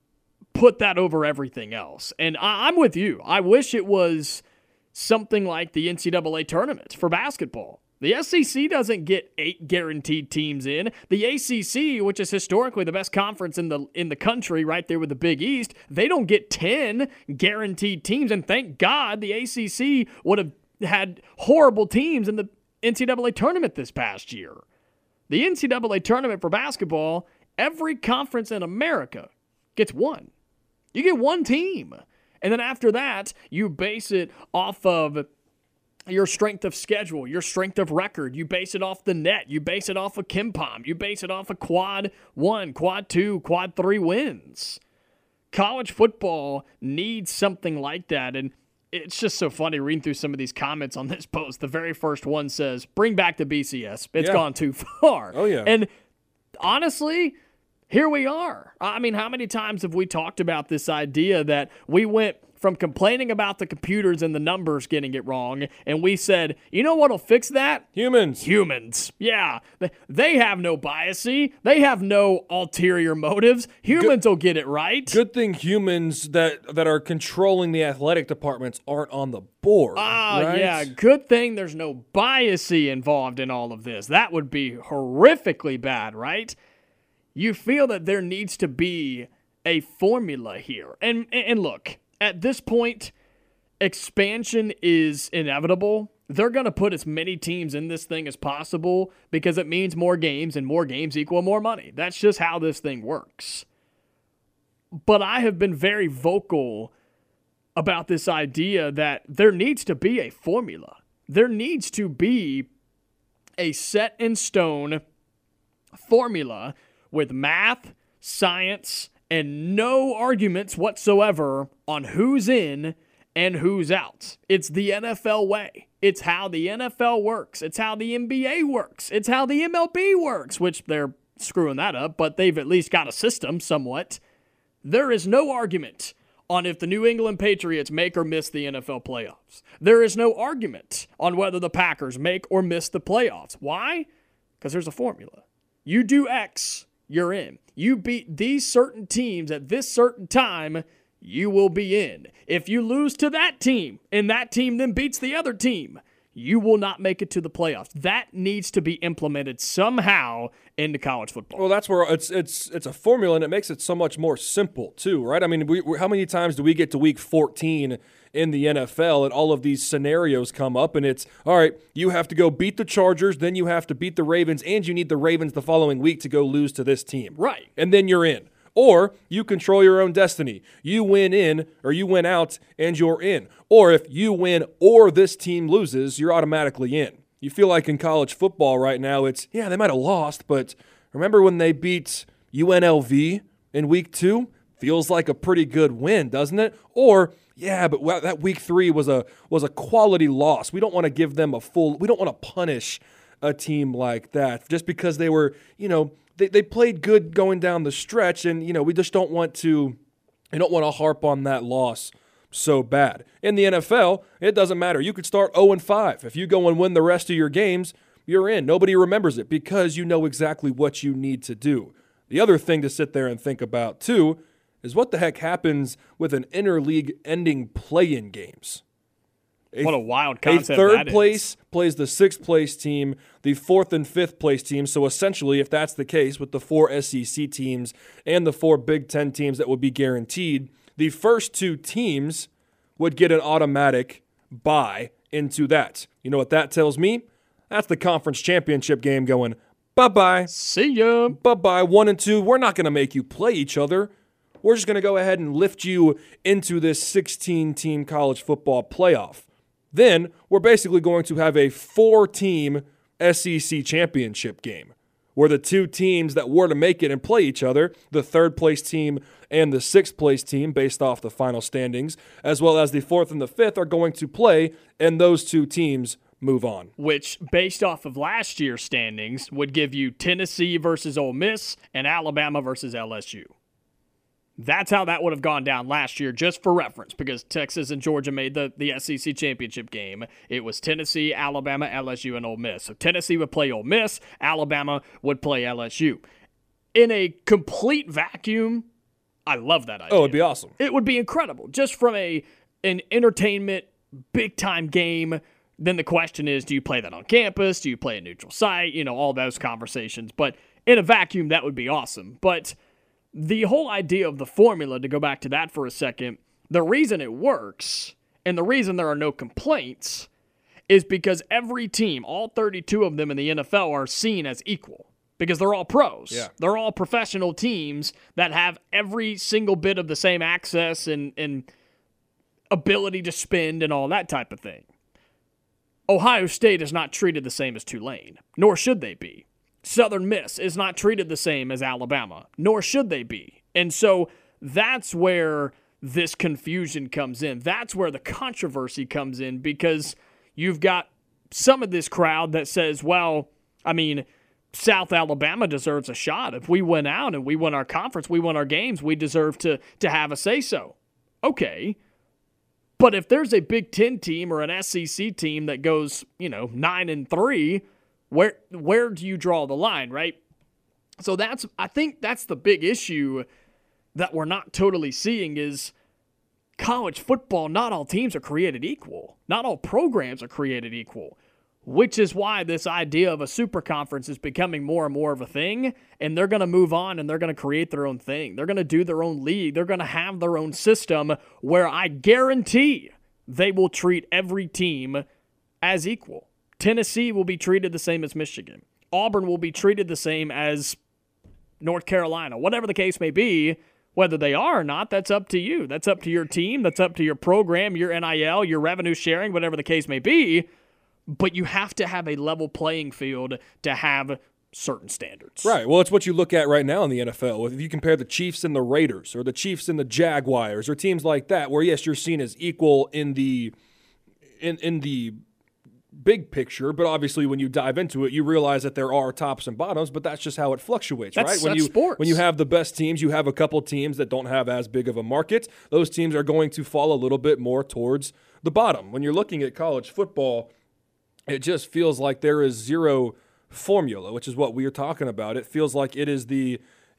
put that over everything else. And I- I'm with you. I wish it was something like the N C double A tournament for basketball. The S E C doesn't get eight guaranteed teams in. The A C C, which is historically the best conference in the in the country, right there with the Big East, they don't get ten guaranteed teams. And thank God the A C C would have had horrible teams in the N C double A tournament this past year. The N C double A tournament for basketball, every conference in America gets one. You get one team. And then after that, you base it off of your strength of schedule, your strength of record. You base it off the net. You base it off of KenPom. You base it off of quad one, quad two, quad three wins. College football needs something like that. And it's just so funny reading through some of these comments on this post. The very first one says, bring back the B C S. It's yeah. gone too far. Oh, yeah. And honestly, here we are. I mean, how many times have we talked about this idea that we went from complaining about the computers and the numbers getting it wrong, and we said, you know what'll fix that? Humans. Humans. Yeah. They have no biasy. They have no ulterior motives. Humans good, will get it right. Good thing humans that, that are controlling the athletic departments aren't on the board. Ah, right? yeah. Good thing there's no biasy involved in all of this. That would be horrifically bad, right? You feel that there needs to be a formula here. And and look, at this point, expansion is inevitable. They're going to put as many teams in this thing as possible because it means more games, and more games equal more money. That's just how this thing works. But I have been very vocal about this idea that there needs to be a formula. There needs to be a set-in-stone formula with math, science, and no arguments whatsoever on who's in and who's out. It's the N F L way. It's how the N F L works. It's how the N B A works. It's how the M L B works, which they're screwing that up, but they've at least got a system somewhat. There is no argument on if the New England Patriots make or miss the N F L playoffs. There is no argument on whether the Packers make or miss the playoffs. Why? Because there's a formula. You do X, you're in. You beat these certain teams at this certain time, you will be in. If you lose to that team and that team then beats the other team, you will not make it to the playoffs. That needs to be implemented somehow into college football. Well, that's where it's it's it's a formula, and it makes it so much more simple too, right? I mean, we, we, how many times do we get to week fourteen in the N F L and all of these scenarios come up, and it's, all right, you have to go beat the Chargers, then you have to beat the Ravens, and you need the Ravens the following week to go lose to this team. Right. And then you're in. Or you control your own destiny. You win in, or you win out, and you're in. Or if you win or this team loses, you're automatically in. You feel like in college football right now, it's, yeah, they might have lost, but remember when they beat U N L V in week two? Feels like a pretty good win, doesn't it? Or, yeah, but that week three was a was a quality loss. We don't want to give them a full, we don't want to punish a team like that just because they were, you know, They they played good going down the stretch, and you know we just don't want to, we don't want to harp on that loss so bad. In the N F L, it doesn't matter. You could start oh and five. If you go and win the rest of your games, you're in. Nobody remembers it because you know exactly what you need to do. The other thing to sit there and think about too is what the heck happens with an interleague ending play-in games. A, what a wild concept A third that place is. plays the sixth place team, the fourth and fifth place team. So essentially, if that's the case with the four S E C teams and the four Big Ten teams that would be guaranteed, the first two teams would get an automatic bye into that. You know what that tells me? That's the conference championship game going, bye-bye. See ya. Bye-bye. One and two, we're not going to make you play each other. We're just going to go ahead and lift you into this sixteen-team college football playoff. Then we're basically going to have a four-team S E C championship game where the two teams that were to make it and play each other, the third-place team and the sixth-place team based off the final standings, as well as the fourth and the fifth are going to play, and those two teams move on. Which, based off of last year's standings, would give you Tennessee versus Ole Miss and Alabama versus L S U. That's how that would have gone down last year, just for reference, because Texas and Georgia made the, the S E C championship game. It was Tennessee, Alabama, L S U, and Ole Miss. So Tennessee would play Ole Miss, Alabama would play L S U. In a complete vacuum, I love that idea. Oh, it'd be awesome. It would be incredible. Just from a an entertainment, big-time game, then the question is, do you play that on campus? Do you play a neutral site? You know, all those conversations. But in a vacuum, that would be awesome. But the whole idea of the formula, to go back to that for a second, the reason it works and the reason there are no complaints is because every team, all thirty-two of them in the N F L, are seen as equal because they're all pros. Yeah. They're all professional teams that have every single bit of the same access and, and ability to spend and all that type of thing. Ohio State is not treated the same as Tulane, nor should they be. Southern Miss is not treated the same as Alabama, nor should they be. And so that's where this confusion comes in. That's where the controversy comes in, because you've got some of this crowd that says, well, I mean, South Alabama deserves a shot. If we went out and we won our conference, we won our games, we deserve to, to have a say-so. Okay. But if there's a Big Ten team or an S E C team that goes, you know, nine and three, Where where do you draw the line, right? So that's I think that's the big issue that we're not totally seeing is college football, not all teams are created equal. Not all programs are created equal, which is why this idea of a super conference is becoming more and more of a thing, and they're going to move on and they're going to create their own thing. They're going to do their own league. They're going to have their own system where I guarantee they will treat every team as equal. Tennessee will be treated the same as Michigan. Auburn will be treated the same as North Carolina. Whatever the case may be, whether they are or not, that's up to you. That's up to your team. That's up to your program, your N I L, your revenue sharing, whatever the case may be. But you have to have a level playing field to have certain standards. Right. Well, it's what you look at right now in the N F L. If you compare the Chiefs and the Raiders, or the Chiefs and the Jaguars, or teams like that, where, yes, you're seen as equal in the in in the big picture, but obviously when you dive into it, you realize that there are tops and bottoms, but that's just how it fluctuates, that's, right? When that's you sports. When you have the best teams, you have a couple teams that don't have as big of a market. Those teams are going to fall a little bit more towards the bottom. When you're looking at college football, it just feels like there is zero formula, which is what we are talking about. It feels like it is the,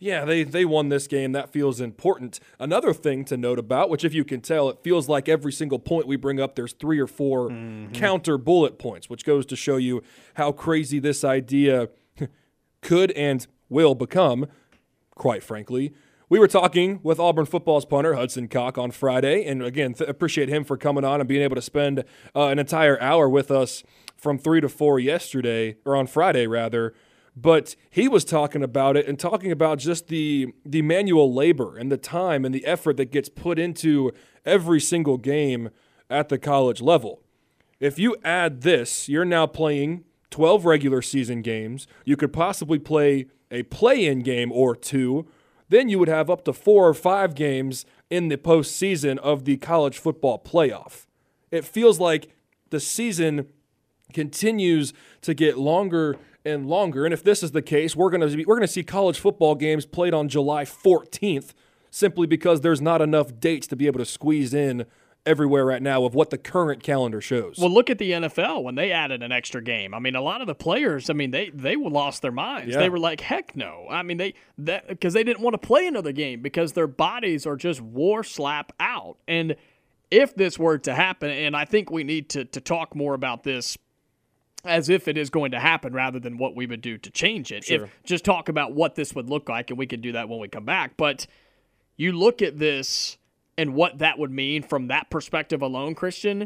Yeah, they, they won this game. That feels important. Another thing to note about, which if you can tell, it feels like every single point we bring up, there's three or four mm-hmm. counter bullet points, which goes to show you how crazy this idea could and will become, quite frankly. We were talking with Auburn football's punter, Hudson Cock, on Friday, and again, th- appreciate him for coming on and being able to spend uh, an entire hour with us from three to four yesterday, or on Friday, rather. But he was talking about it and talking about just the the manual labor and the time and the effort that gets put into every single game at the college level. If you add this, you're now playing twelve regular season games. You could possibly play a play-in game or two. Then you would have up to four or five games in the postseason of the college football playoff. It feels like the season continues to get longer and longer. And if this is the case, we're going to be, we're going to see college football games played on July fourteenth simply because there's not enough dates to be able to squeeze in everywhere right now of what the current calendar shows. Well, look at the N F L when they added an extra game. I mean, a lot of the players, I mean, they they lost their minds. Yeah. They were like, heck no. I mean, they that because they didn't want to play another game because their bodies are just war slap out. And if this were to happen, and I think we need to to talk more about this as if it is going to happen rather than what we would do to change it. Sure. If just talk about what this would look like, and we could do that when we come back. But you look at this and what that would mean from that perspective alone, Christian,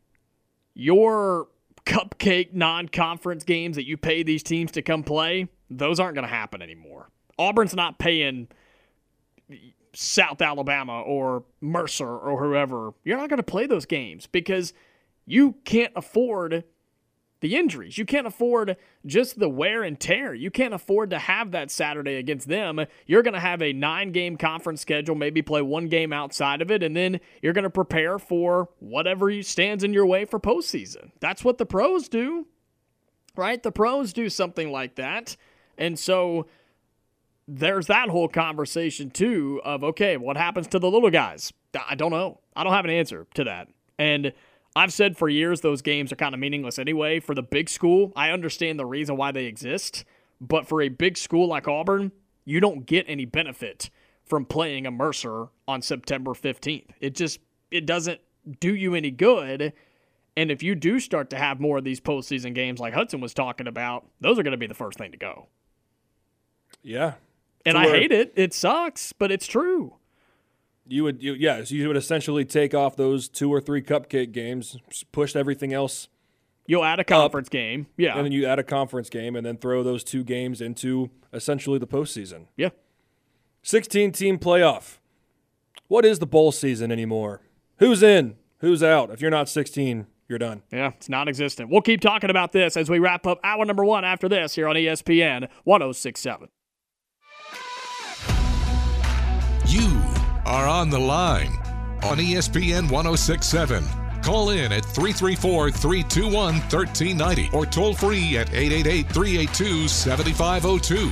your cupcake non-conference games that you pay these teams to come play, those aren't going to happen anymore. Auburn's not paying South Alabama or Mercer or whoever. You're not going to play those games because you can't afford the injuries. You can't afford just the wear and tear. You can't afford to have that Saturday against them. You're going to have a nine-game conference schedule, maybe play one game outside of it, and then you're going to prepare for whatever stands in your way for postseason. That's what the pros do, right? The pros do something like that. And so there's that whole conversation, too, of, okay, what happens to the little guys? I don't know. I don't have an answer to that. And I've said for years those games are kind of meaningless anyway. For the big school, I understand the reason why they exist, but for a big school like Auburn, you don't get any benefit from playing a Mercer on September fifteenth. It just it doesn't do you any good, and if you do start to have more of these postseason games like Hudson was talking about, those are going to be the first thing to go. Yeah. And I hate it. It sucks, but it's true. You would, you, yes, you would essentially take off those two or three cupcake games, push everything else. You'll add a conference up, game, yeah, and then you add a conference game, and then throw those two games into essentially the postseason. Yeah, sixteen-team playoff. What is the bowl season anymore? Who's in? Who's out? If you're not sixteen, you're done. Yeah, it's non-existent. We'll keep talking about this as we wrap up hour number one after this here on E S P N one oh six point seven. You are on the line on E S P N one oh six point seven. Call in at three three four, three two one, one three nine zero or toll free at eight eight eight, three eight two, seven five zero two.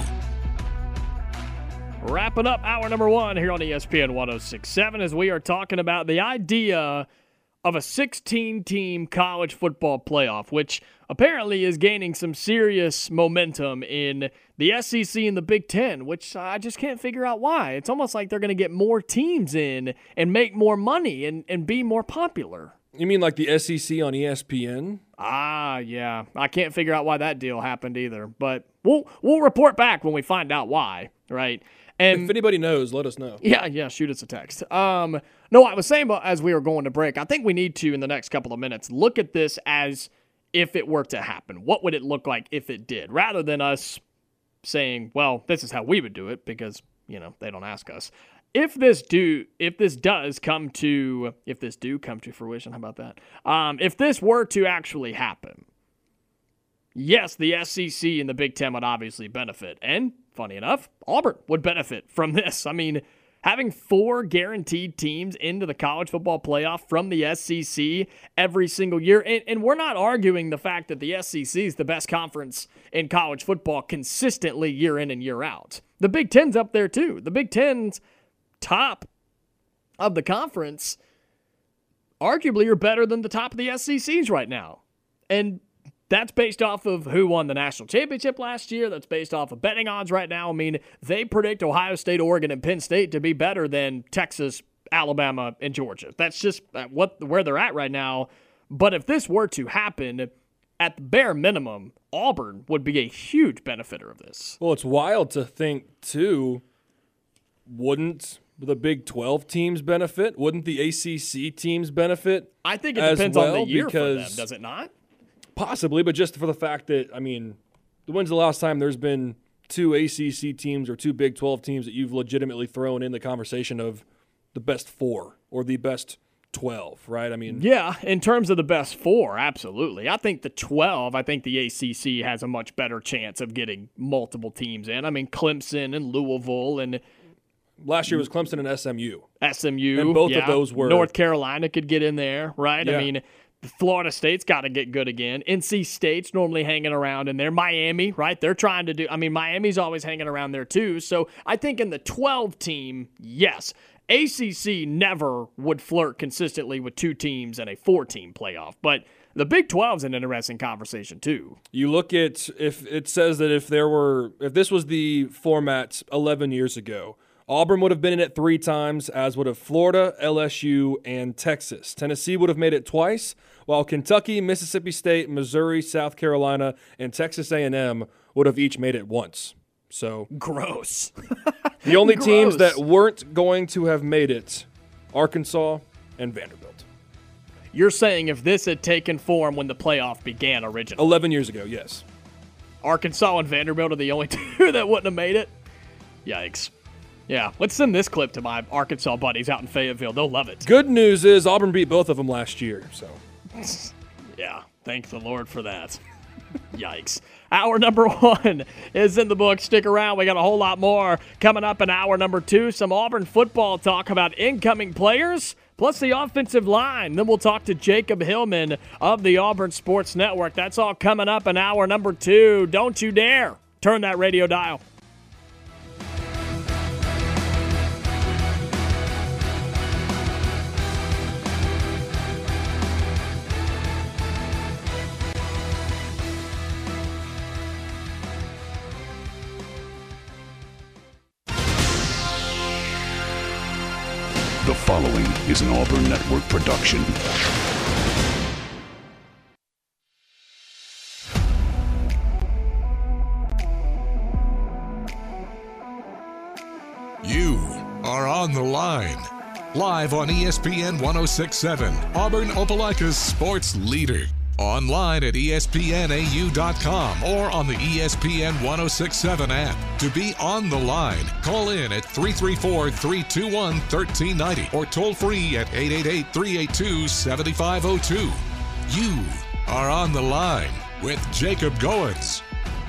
Wrapping up hour number one here on E S P N one oh six point seven as we are talking about the idea of a sixteen-team college football playoff, which apparently is gaining some serious momentum in the S E C and the Big Ten, which I just can't figure out why. It's almost like they're going to get more teams in and make more money and, and be more popular. You mean like the S E C on E S P N? Ah, yeah. I can't figure out why that deal happened either, but we'll we'll report back when we find out why, right? And if anybody knows, let us know. Yeah, yeah, shoot us a text. Um, no, I was saying as we were going to break, I think we need to, in the next couple of minutes, look at this as if it were to happen. What would it look like if it did? Rather than us saying, well, this is how we would do it because, you know, they don't ask us. If this do, if this does come to, if this do come to fruition, how about that? Um, if this were to actually happen, yes, the S E C and the Big Ten would obviously benefit. And funny enough, Auburn would benefit from this. I mean, having four guaranteed teams into the college football playoff from the S E C every single year. And, and we're not arguing the fact that the S E C is the best conference in college football consistently year in and year out. The Big Ten's up there too. The Big Ten's top of the conference arguably are better than the top of the S E Cs right now. And That's based off of who won the national championship last year. That's based off of betting odds right now. I mean, they predict Ohio State, Oregon, and Penn State to be better than Texas, Alabama, and Georgia. That's just what where they're at right now. But if this were to happen, at the bare minimum, Auburn would be a huge benefiter of this. Well, it's wild to think, too, wouldn't the Big twelve teams benefit? Wouldn't the A C C teams benefit? I think it as depends well? on the year because for them, does it not? Possibly, but just for the fact that, I mean, when's the last time there's been two A C C teams or two Big twelve teams that you've legitimately thrown in the conversation of the best four or the best twelve, right? I mean, yeah, in terms of the best four, absolutely. I think the twelve, I think the A C C has a much better chance of getting multiple teams in. I mean, Clemson and Louisville and last year was Clemson and S M U. S M U, and both yeah. of those were North Carolina could get in there, right? Yeah. I mean, Florida State's got to get good again. N C State's normally hanging around in there. Miami, right? They're trying to do – I mean, Miami's always hanging around there too. So I think in the twelve team, yes. A C C never would flirt consistently with two teams in a four-team playoff. But the Big twelve's an interesting conversation too. You look at – if it says that if there were – if this was the format eleven years ago, Auburn would have been in it three times, as would have Florida, L S U, and Texas. Tennessee would have made it twice, while Kentucky, Mississippi State, Missouri, South Carolina, and Texas A and M would have each made it once. So gross. The only Gross. teams that weren't going to have made it, Arkansas and Vanderbilt. You're saying if this had taken form when the playoff began originally. eleven years ago, yes. Arkansas and Vanderbilt are the only two that wouldn't have made it? Yikes. Yeah, let's send this clip to my Arkansas buddies out in Fayetteville. They'll love it. Good news is Auburn beat both of them last year. So, yeah, thank the Lord for that. Yikes. Hour number one is in the book. Stick around. We got a whole lot more coming up in hour number two. Some Auburn football talk about incoming players, plus the offensive line. Then we'll talk to Jacob Hillman of the Auburn Sports Network. That's all coming up in hour number two. Don't you dare turn that radio dial. The following is an Auburn Network production. You are on the line. Live on E S P N one oh six point seven, Auburn Opelika's sports leader. Online at E S P N A U dot com or on the E S P N one oh six point seven app. To be on the line, call in at three three four, three two one, one three nine zero or toll free at eight eight eight, three eight two, seven five zero two. You are on the line with Jacob Goins.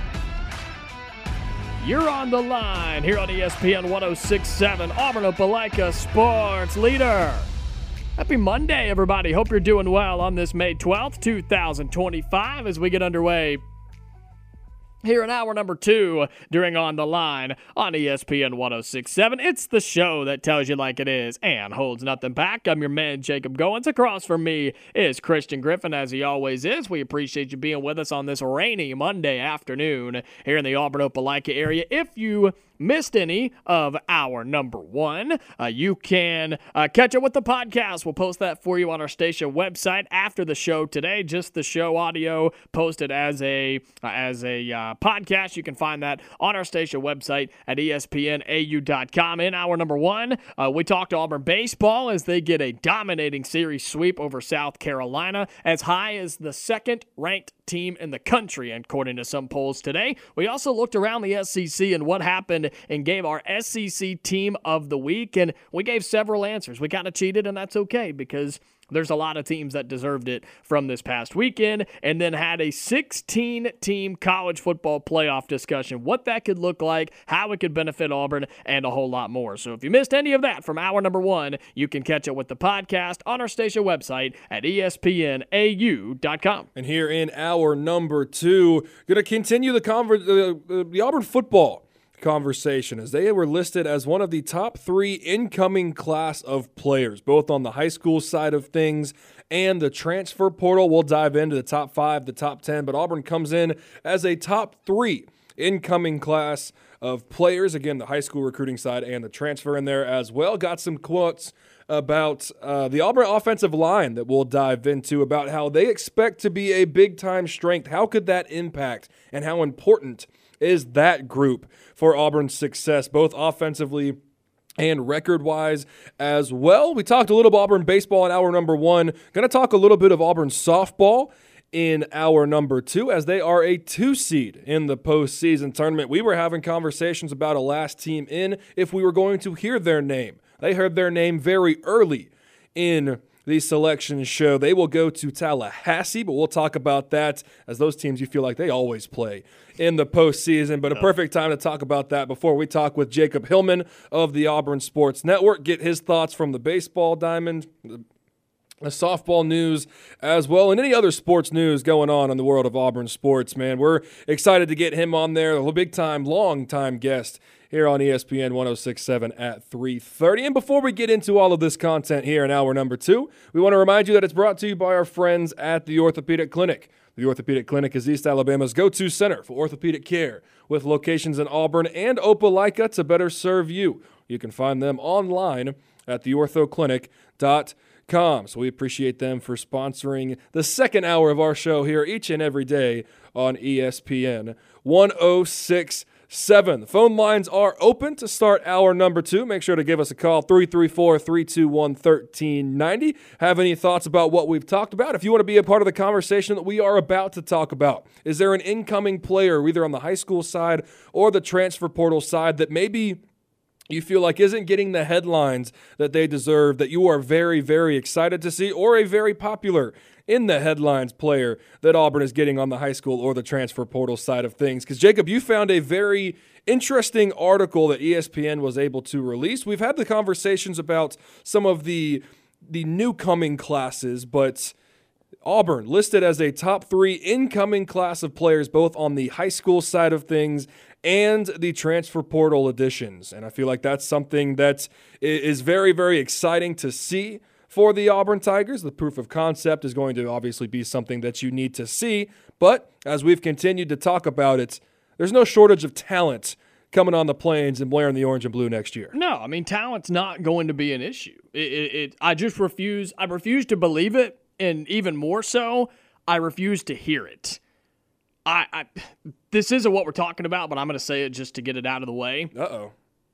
You're on the line here on E S P N one oh six point seven, Auburn Opelika sports leader. Happy Monday, everybody. Hope you're doing well on this May twelfth, two thousand twenty-five as we get underway here in hour number two during On the Line on E S P N one oh six point seven. It's the show that tells you like it is and holds nothing back. I'm your man, Jacob Goins. Across from me is Christian Griffin, as he always is. We appreciate you being with us on this rainy Monday afternoon here in the Auburn-Opelika area. If you missed any of our number one, uh, you can uh, catch up with the podcast. We'll post that for you on our station website after the show today. Just the show audio posted as a uh, as a uh, podcast. You can find that on our station website at E S P N A U dot com. In hour number one, uh, we talked Auburn baseball as they get a dominating series sweep over South Carolina, as high as the second-ranked team in the country, according to some polls today. We also looked around the S E C and what happened and gave our S E C team of the week, and we gave several answers. We kind of cheated, and that's okay because there's a lot of teams that deserved it from this past weekend, and then had a sixteen-team college football playoff discussion, what that could look like, how it could benefit Auburn, and a whole lot more. So if you missed any of that from hour number one, you can catch up with the podcast on our station website at E S P N A U dot com. and here in hour number two, going to continue the conver- uh, uh, the Auburn football conversation as they were listed as one of the top three incoming class of players, both on the high school side of things and the transfer portal. We'll dive into the top five, the top ten, but Auburn comes in as a top three incoming class of players. Again, the high school recruiting side and the transfer in there as well. Got some quotes about uh, the Auburn offensive line that we'll dive into, about how they expect to be a big-time strength. How could that impact, and how important is that group for Auburn's success, both offensively and record-wise as well. We talked a little about Auburn baseball in hour number one. Going to talk a little bit of Auburn softball in hour number two, as they are a two seed in the postseason tournament. We were having conversations about a last team in if we were going to hear their name. They heard their name very early in the selection show. They will go to Tallahassee, but we'll talk about that, as those teams you feel like they always play in the postseason. But a perfect time to talk about that before we talk with Jacob Hillman of the Auburn Sports Network, get his thoughts from the baseball diamond, the The softball news as well, and any other sports news going on in the world of Auburn sports, man. We're excited to get him on there, a big-time, long-time guest here on E S P N one oh six point seven at three thirty. And before we get into all of this content here in hour number two, we want to remind you that it's brought to you by our friends at the Orthopedic Clinic. The Orthopedic Clinic is East Alabama's go-to center for orthopedic care, with locations in Auburn and Opelika to better serve you. You can find them online at the ortho clinic dot com. So we appreciate them for sponsoring the second hour of our show here each and every day on E S P N one oh six point seven. The phone lines are open to start hour number two. Make sure to give us a call, three three four, three two one, one three nine zero. Have any thoughts about what we've talked about? If you want to be a part of the conversation that we are about to talk about, is there an incoming player either on the high school side or the transfer portal side that maybe you feel like isn't getting the headlines that they deserve, that you are very, very excited to see, or a very popular in the headlines player that Auburn is getting on the high school or the transfer portal side of things? Because, Jacob, you found a very interesting article that E S P N was able to release. We've had the conversations about some of the the new coming classes, but Auburn listed as a top three incoming class of players, both on the high school side of things and the transfer portal additions. And I feel like that's something that is very, very exciting to see for the Auburn Tigers. The proof of concept is going to obviously be something that you need to see. But as we've continued to talk about it, there's no shortage of talent coming on the plains and wearing the orange and blue next year. No, I mean, talent's not going to be an issue. It, it, it, I just refuse. I refuse to believe it, and even more so, I refuse to hear it. I, I this isn't what we're talking about, but I'm going to say it just to get it out of the way. Uh-oh.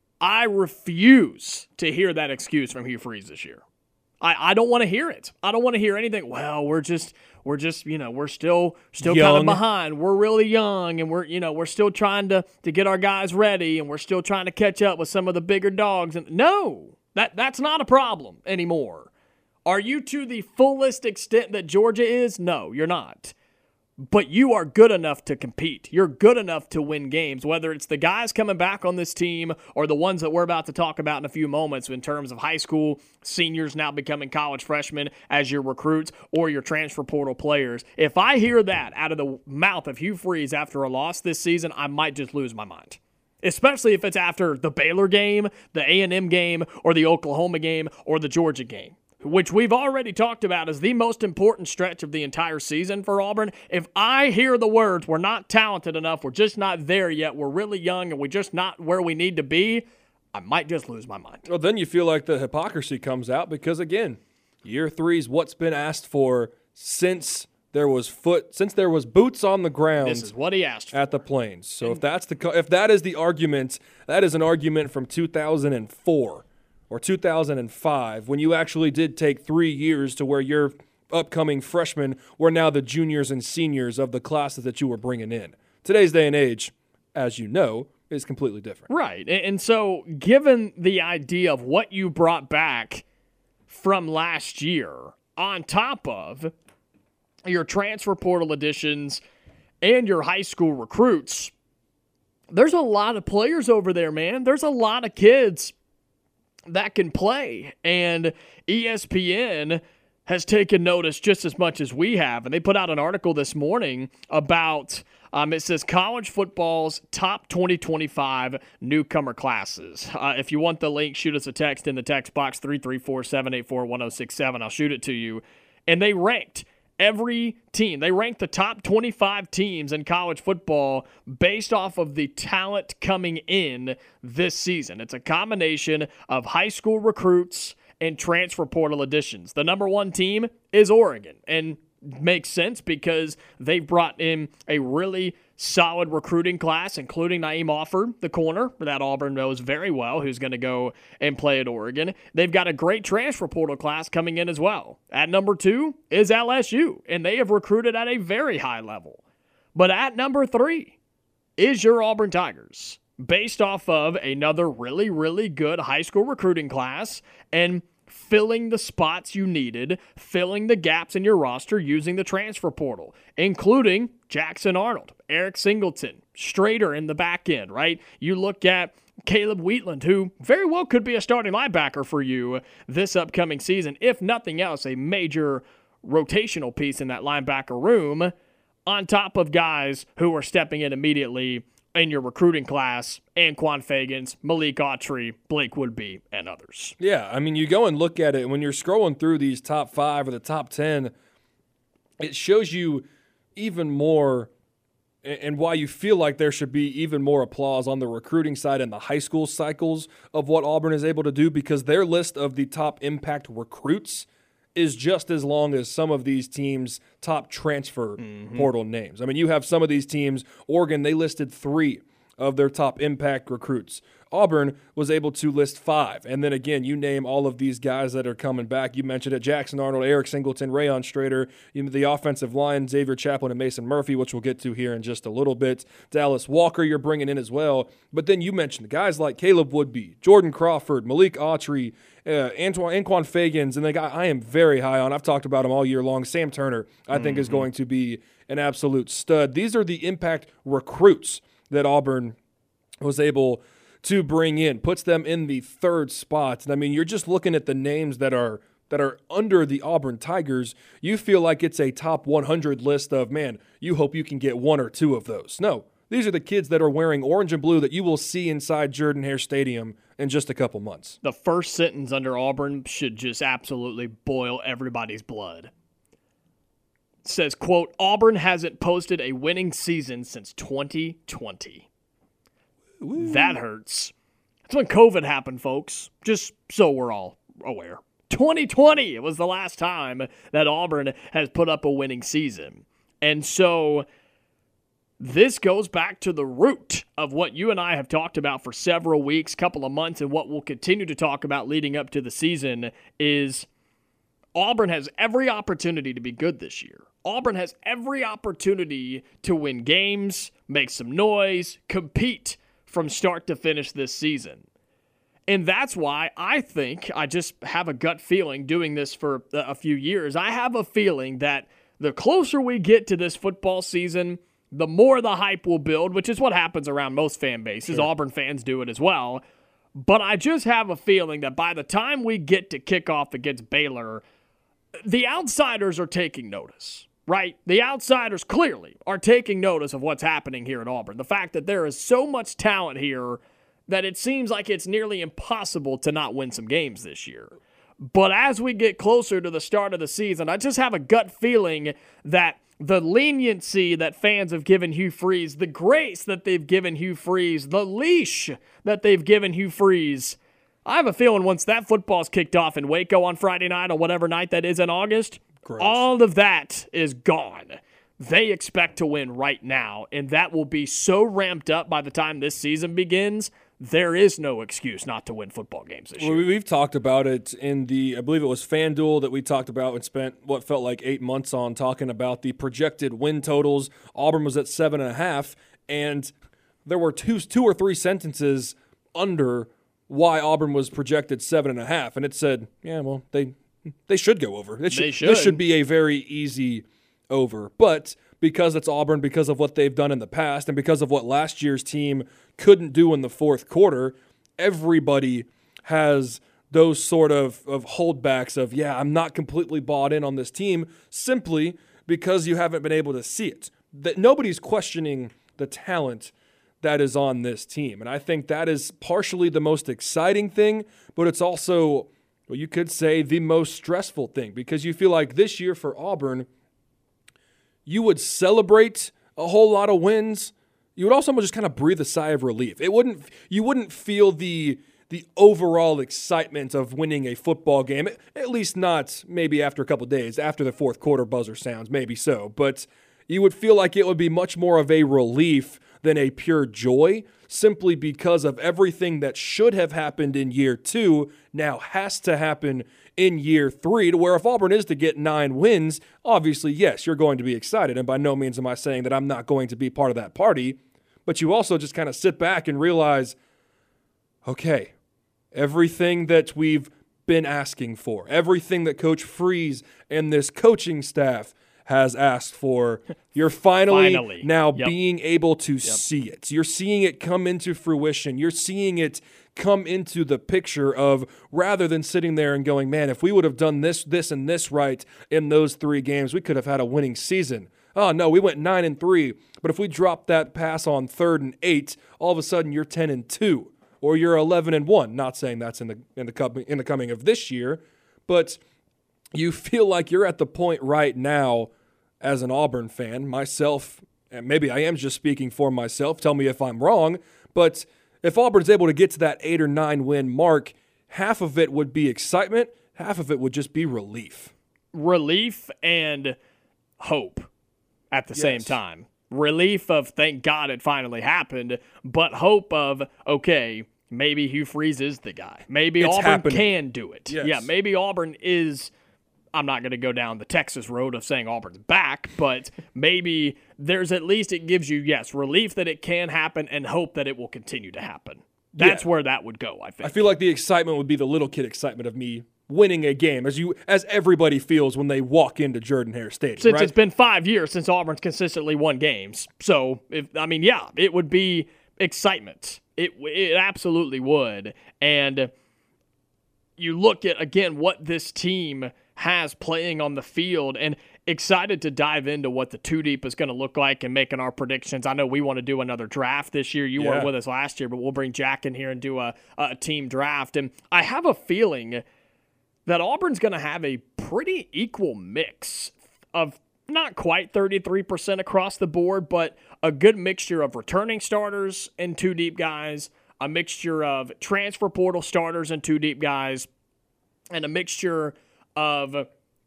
I refuse to hear that excuse from Hugh Freeze this year. I, I don't want to hear it. I don't want to hear anything. Well, we're just we're just you know we're still still kind of behind. We're really young, and we're you know we're still trying to to get our guys ready, and we're still trying to catch up with some of the bigger dogs. And no, that that's not a problem anymore. Are you to the fullest extent that Georgia is? No, you're not. But you are good enough to compete. You're good enough to win games, whether it's the guys coming back on this team or the ones that we're about to talk about in a few moments in terms of high school seniors now becoming college freshmen as your recruits or your transfer portal players. If I hear that out of the mouth of Hugh Freeze after a loss this season, I might just lose my mind. Especially if it's after the Baylor game, the A and M game, or the Oklahoma game, or the Georgia game, which we've already talked about as the most important stretch of the entire season for Auburn. If I hear the words, we're not talented enough, we're just not there yet, we're really young, and we're just not where we need to be, I might just lose my mind. Well, then you feel like the hypocrisy comes out because, again, year three is what's been asked for since there was foot, since there was boots on the ground. This is what he asked for. At the Plains. So and if that's the if that is the argument, that is an argument from two thousand four. Or two thousand five, when you actually did take three years to where your upcoming freshmen were now the juniors and seniors of the classes that you were bringing in. Today's day and age, as you know, is completely different. Right. And so given the idea of what you brought back from last year, on top of your transfer portal additions and your high school recruits, there's a lot of players over there, man. There's a lot of kids that can play, and E S P N has taken notice just as much as we have, and they put out an article this morning about Um, it says college football's top twenty twenty-five newcomer classes. Uh, if you want the link, shoot us a text in the text box, three three four, seven eight four, one oh six seven. I'll shoot it to you. And they ranked every team. They ranked the top twenty-five teams in college football based off of the talent coming in this season. It's a combination of high school recruits and transfer portal additions. The number one team is Oregon, and makes sense because they've brought in a really solid recruiting class, including Naeem Offord, the corner that Auburn knows very well, who's going to go and play at Oregon. They've got a great transfer portal class coming in as well. At number two is L S U, and they have recruited at a very high level. But at number three is your Auburn Tigers, based off of another really, really good high school recruiting class and filling the spots you needed, filling the gaps in your roster using the transfer portal, including Jackson Arnold, Eric Singleton, Strader in the back end, right? You look at Caleb Wheatland, who very well could be a starting linebacker for you this upcoming season, if nothing else, a major rotational piece in that linebacker room, on top of guys who are stepping in immediately in your recruiting class, Anquan Fagans, Malik Autry, Blake Woodby, and others. Yeah, I mean, you go and look at it, when you're scrolling through these top five or the top ten, it shows you even more and why you feel like there should be even more applause on the recruiting side and the high school cycles of what Auburn is able to do, because their list of the top impact recruits is just as long as some of these teams' top transfer mm-hmm. portal names. I mean, you have some of these teams, Oregon, they listed three of their top impact recruits. Auburn was able to list five. And then again, you name all of these guys that are coming back. You mentioned it, Jackson Arnold, Eric Singleton, Rayon Strader, you know, the offensive line, Xavier Chaplin and Mason Murphy, which we'll get to here in just a little bit. Dallas Walker you're bringing in as well. But then you mentioned guys like Caleb Woodby, Jordan Crawford, Malik Autry, uh, Antoine, Anquan Fagans, and the guy I am very high on, I've talked about him all year long, Sam Turner, I mm-hmm. think is going to be an absolute stud. These are the impact recruits that Auburn was able to bring in, puts them in the third spot. And I mean, you're just looking at the names that are that are under the Auburn Tigers. You feel like it's a top one hundred list of, man, you hope you can get one or two of those. No, these are the kids that are wearing orange and blue that you will see inside Jordan-Hare Stadium in just a couple months. The first sentence under Auburn should just absolutely boil everybody's blood. It says, quote, Auburn hasn't posted a winning season since twenty twenty. Ooh. That hurts. That's when COVID happened, folks. Just so we're all aware. twenty twenty was the last time that Auburn has put up a winning season. And so this goes back to the root of what you and I have talked about for several weeks, couple of months, and what we'll continue to talk about leading up to the season is Auburn has every opportunity to be good this year. Auburn has every opportunity to win games, make some noise, compete from start to finish this season. And that's why I think, I just have a gut feeling doing this for a few years, I have a feeling that the closer we get to this football season, the more the hype will build, which is what happens around most fan bases. Sure. Auburn fans do it as well. But I just have a feeling that by the time we get to kickoff against Baylor, the outsiders are taking notice. Right? The outsiders clearly are taking notice of what's happening here at Auburn. The fact that there is so much talent here that it seems like it's nearly impossible to not win some games this year. But as we get closer to the start of the season, I just have a gut feeling that the leniency that fans have given Hugh Freeze, the grace that they've given Hugh Freeze, the leash that they've given Hugh Freeze, I have a feeling once that football's kicked off in Waco on Friday night or whatever night that is in August, gross, all of that is gone. They expect to win right now, and that will be so ramped up by the time this season begins, there is no excuse not to win football games this year. Well, we've talked about it in the, I believe it was FanDuel that we talked about and spent what felt like eight months on talking about the projected win totals. Auburn was at seven and a half, and there were two, two or three sentences under why Auburn was projected seven and a half, and it said, yeah, well, they they should go over. It should, they should. This should be a very easy over, but because it's Auburn, because of what they've done in the past, and because of what last year's team couldn't do in the fourth quarter, everybody has those sort of, of holdbacks of, yeah, I'm not completely bought in on this team simply because you haven't been able to see it. that nobody's questioning the talent that is on this team. And I think that is partially the most exciting thing, but it's also, well, you could say, the most stressful thing, because you feel like this year for Auburn, you would celebrate a whole lot of wins. You would also just kind of breathe a sigh of relief. It wouldn't, you wouldn't feel the the overall excitement of winning a football game, at least not maybe after a couple of days, after the fourth quarter buzzer sounds, maybe so. But you would feel like it would be much more of a relief than a pure joy, simply because of everything that should have happened in year two now has to happen in year three, to where if Auburn is to get nine wins, obviously, yes, you're going to be excited. And by no means am I saying that I'm not going to be part of that party, but you also just kind of sit back and realize, okay, everything that we've been asking for, everything that Coach Freeze and this coaching staff has asked for, you're finally, finally. now yep. being able to yep. see it. You're seeing it come into fruition. You're seeing it come into the picture of, rather than sitting there and going, man, if we would have done this, this, and this right in those three games, we could have had a winning season. Oh, no, we went nine and three, but if we dropped that pass on third and eight, all of a sudden you're ten and two. Or you're eleven and one. Not saying that's in the in the com- in the coming of this year, but you feel like you're at the point right now as an Auburn fan, myself, and maybe I am just speaking for myself. Tell me if I'm wrong, but if Auburn's able to get to that eight or nine win mark, half of it would be excitement, half of it would just be relief. Relief and hope at the yes. same time. Relief of thank God it finally happened, but hope of, okay, maybe Hugh Freeze is the guy. Maybe it's Auburn happening. can do it. Yes. Yeah, maybe Auburn is, I'm not going to go down the Texas road of saying Auburn's back, but maybe there's at least, it gives you, yes, relief that it can happen and hope that it will continue to happen. That's yeah. where that would go, I think. I feel like the excitement would be the little kid excitement of me winning a game, as you as everybody feels when they walk into Jordan-Hare Stadium. Since right? it's been five years since Auburn's consistently won games. So, if I mean, yeah, it would be excitement. It it absolutely would. And you look at, again, what this team has playing on the field, and excited to dive into what the two deep is going to look like and making our predictions. I know we want to do another draft this year. You yeah. weren't with us last year, but we'll bring Jack in here and do a, a team draft. And I have a feeling that Auburn's going to have a pretty equal mix of not quite thirty-three percent across the board, but a good mixture of returning starters and two deep guys, a mixture of transfer portal starters and two deep guys, and a mixture of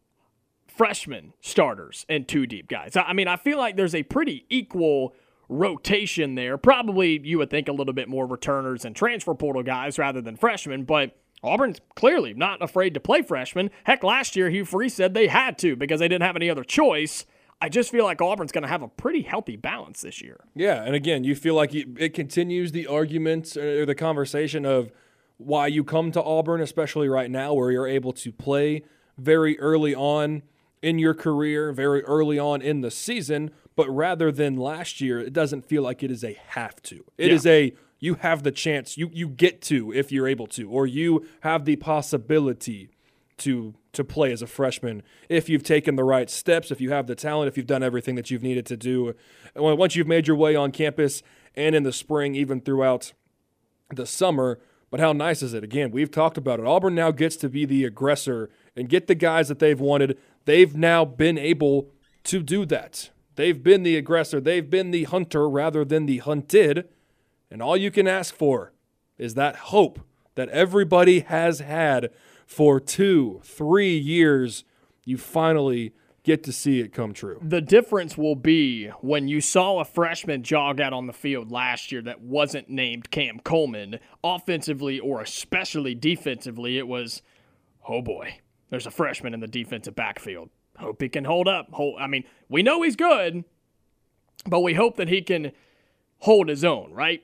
freshman starters and two deep guys. I mean, I feel like there's a pretty equal rotation there. Probably you would think a little bit more returners and transfer portal guys rather than freshmen, but Auburn's clearly not afraid to play freshmen. Heck, last year Hugh Freeze said they had to because they didn't have any other choice. I just feel like Auburn's going to have a pretty healthy balance this year. Yeah, and again, you feel like it continues the argument or the conversation of why you come to Auburn, especially right now where you're able to play very early on in your career, very early on in the season, but rather than last year, it doesn't feel like it is a have to. It yeah. is a you have the chance, you you get to if you're able to, or you have the possibility to to play as a freshman if you've taken the right steps, if you have the talent, if you've done everything that you've needed to do. And once you've made your way on campus and in the spring, even throughout the summer. But how nice is it? Again, we've talked about it. Auburn now gets to be the aggressor and get the guys that they've wanted. They've now been able to do that. They've been the aggressor. They've been the hunter rather than the hunted. And all you can ask for is that hope that everybody has had for two, three years. You finally get to see it come true. The difference will be when you saw a freshman jog out on the field last year that wasn't named Cam Coleman, offensively or especially defensively, it was, oh boy, there's a freshman in the defensive backfield. Hope he can hold up. Hold, I mean, we know he's good, but we hope that he can hold his own, right?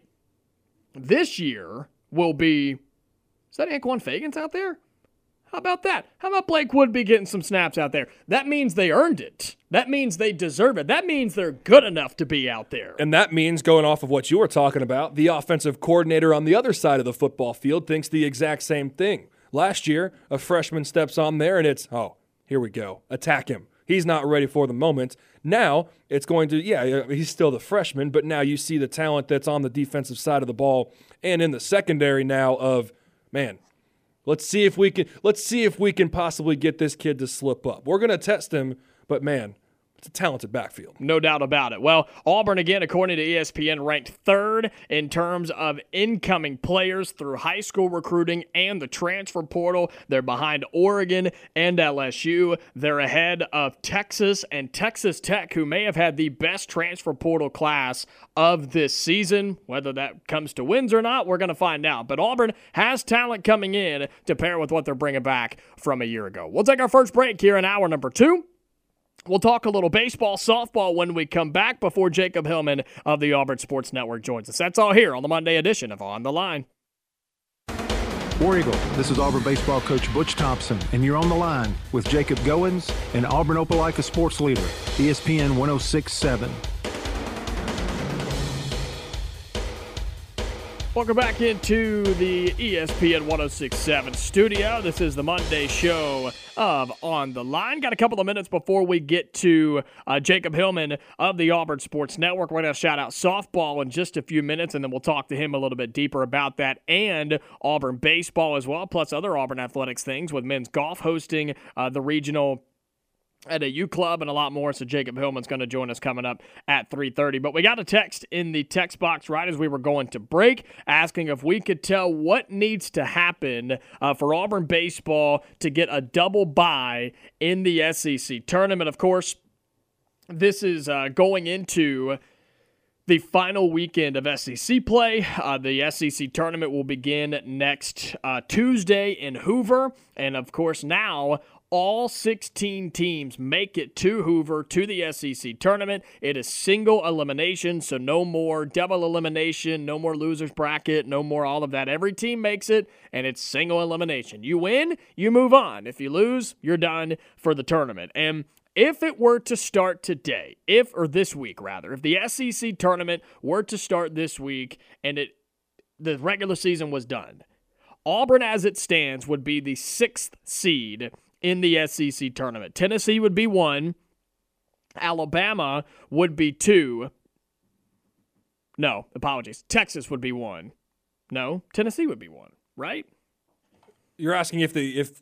This year will be, is that Anquan Fagans out there? How about that? How about Blake Woodby getting some snaps out there? That means they earned it. That means they deserve it. That means they're good enough to be out there. And that means, going off of what you were talking about, the offensive coordinator on the other side of the football field thinks the exact same thing. Last year, a freshman steps on there and it's, oh, here we go. Attack him. he's not ready for the moment. Now it's going to, yeah, he's still the freshman, but now you see the talent that's on the defensive side of the ball and in the secondary now of, man, let's see if we can, let's see if we can possibly get this kid to slip up. We're going to test him, but man, it's a talented backfield. No doubt about it. Well, Auburn, again, according to E S P N, ranked third in terms of incoming players through high school recruiting and the transfer portal. They're behind Oregon and L S U. They're ahead of Texas and Texas Tech, who may have had the best transfer portal class of this season. Whether that comes to wins or not, we're going to find out. But Auburn has talent coming in to pair with what they're bringing back from a year ago. We'll take our first break here in hour number two. We'll talk a little baseball, softball when we come back before Jacob Hillman of the Auburn Sports Network joins us. That's all here on the Monday edition of On the Line. War Eagle, this is Auburn baseball coach Butch Thompson, and you're on the line with Jacob Goins and Auburn Opelika sports leader, E S P N one oh six point seven. Welcome back into the E S P N one oh six point seven studio. This is the Monday show of On the Line. Got a couple of minutes before we get to uh, Jacob Hillman of the Auburn Sports Network. We're going to shout out softball in just a few minutes, and then we'll talk to him a little bit deeper about that and Auburn baseball as well, plus other Auburn athletics things with men's golf hosting uh, the regional at a U Club and a lot more. So Jacob Hillman's going to join us coming up at three thirty. But we got a text in the text box right as we were going to break asking if we could tell what needs to happen uh, for Auburn baseball to get a double bye in the S E C tournament. Of course, this is uh, going into the final weekend of S E C play. Uh, the S E C tournament will begin next uh, Tuesday in Hoover. And of course now all sixteen teams make it to Hoover, to the S E C tournament. It is single elimination, so no more double elimination, no more losers bracket, no more all of that. Every team makes it, and it's single elimination. You win, you move on. If you lose, you're done for the tournament. And if it were to start today, if or this week rather, if the S E C tournament were to start this week and it the regular season was done, Auburn as it stands would be the sixth seed in the S E C tournament. Tennessee would be one. Alabama would be two. No, apologies. Texas would be one. No, Tennessee would be one, right? You're asking if the if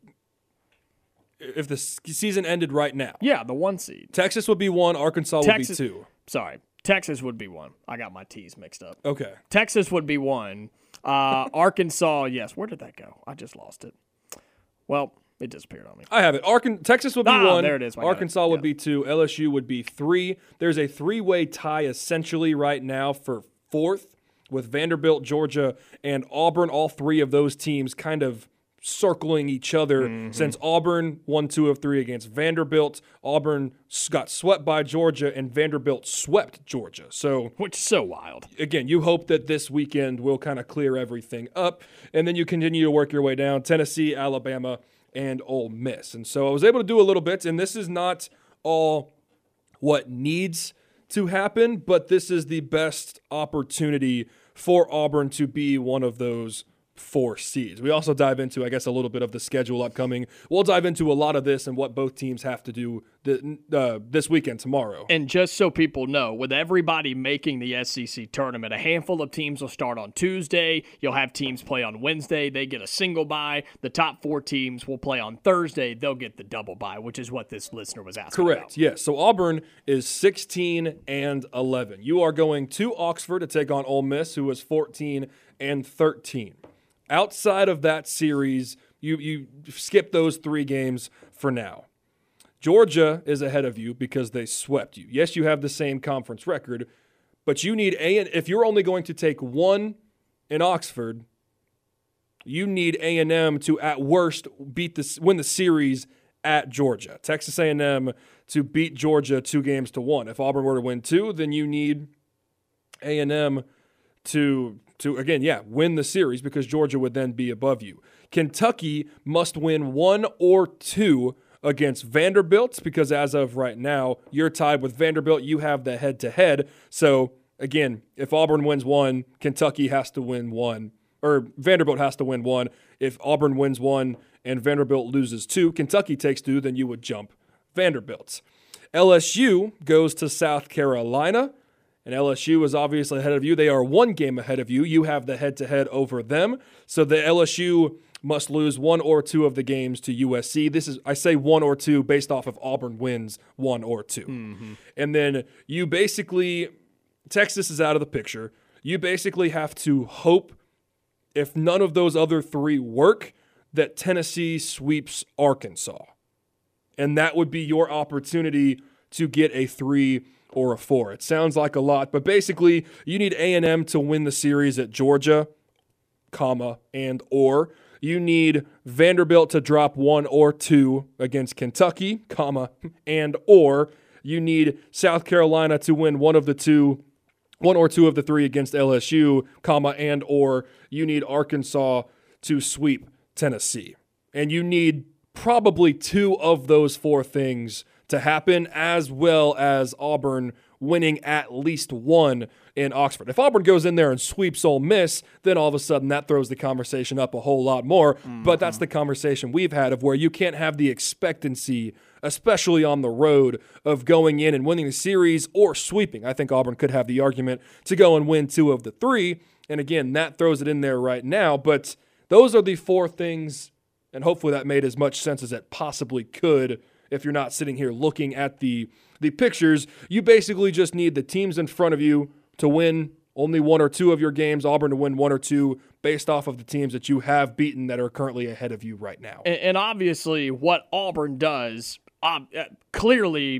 if the season ended right now. Yeah, the one seed. Texas would be one, Arkansas Texas, would be two. Sorry, Texas would be one. I got my T's mixed up. Okay. Texas would be one. Uh, Arkansas, yes. Where did that go? I just lost it. Well, it disappeared on me. I have it. Arkan- Texas would be ah, one. There it is. Arkansas it. would yeah. be two. L S U would be three. There's a three-way tie essentially right now for fourth with Vanderbilt, Georgia, and Auburn. All three of those teams kind of circling each other mm-hmm. since Auburn won two of three against Vanderbilt. Auburn got swept by Georgia, and Vanderbilt swept Georgia. So, which is so wild. Again, you hope that this weekend will kind of clear everything up, and then you continue to work your way down. Tennessee, Alabama, and Ole Miss. And so I was able to do a little bit, and this is not all what needs to happen, but this is the best opportunity for Auburn to be one of those four seeds. We also dive into, I guess, a little bit of the schedule upcoming. We'll dive into a lot of this and what both teams have to do th- uh, this weekend tomorrow. And just so people know, with everybody making the S E C tournament, a handful of teams will start on Tuesday. You'll have teams play on Wednesday. They get a single bye. The top four teams will play on Thursday. They'll get the double bye, which is what this listener was asking Correct, about. yes. So Auburn is sixteen and eleven. You are going to Oxford to take on Ole Miss, who is fourteen and thirteen. Outside of that series, you you skip those three games for now. Georgia is ahead of you because they swept you. Yes, you have the same conference record, but you need a and if you're only going to take one in Oxford, you need A and M to at worst beat the win the series at Georgia. Texas A and M to beat Georgia two games to one. If Auburn were to win two, then you need A and M to to again, yeah, win the series because Georgia would then be above you. Kentucky must win one or two against Vanderbilt because as of right now, you're tied with Vanderbilt. You have the head-to-head. So, again, if Auburn wins one, Kentucky has to win one. Or Vanderbilt has to win one. If Auburn wins one and Vanderbilt loses two, Kentucky takes two, then you would jump Vanderbilt. L S U goes to South Carolina, and L S U is obviously ahead of you. They are one game ahead of you. You have the head-to-head over them. So the L S U must lose one or two of the games to U S C. This is, I say one or two based off of Auburn wins one or two. Mm-hmm. And then you basically, Texas is out of the picture. You basically have to hope, if none of those other three work, that Tennessee sweeps Arkansas. And that would be your opportunity to get a three or a four. It sounds like a lot, but basically you need A and M to win the series at Georgia, comma, and or. You need Vanderbilt to drop one or two against Kentucky, comma, and or. You need South Carolina to win one of the two, one or two of the three against L S U, comma, and or. You need Arkansas to sweep Tennessee. And you need probably two of those four things to happen, as well as Auburn winning at least one in Oxford. If Auburn goes in there and sweeps Ole Miss, then all of a sudden that throws the conversation up a whole lot more. Mm-hmm. But that's the conversation we've had of where you can't have the expectancy, especially on the road, of going in and winning the series or sweeping. I think Auburn could have the argument to go and win two of the three. And again, that throws it in there right now. But those are the four things, and hopefully that made as much sense as it possibly could. If you're not sitting here looking at the the pictures, you basically just need the teams in front of you to win only one or two of your games, Auburn to win one or two based off of the teams that you have beaten that are currently ahead of you right now. And, and obviously what Auburn does uh, clearly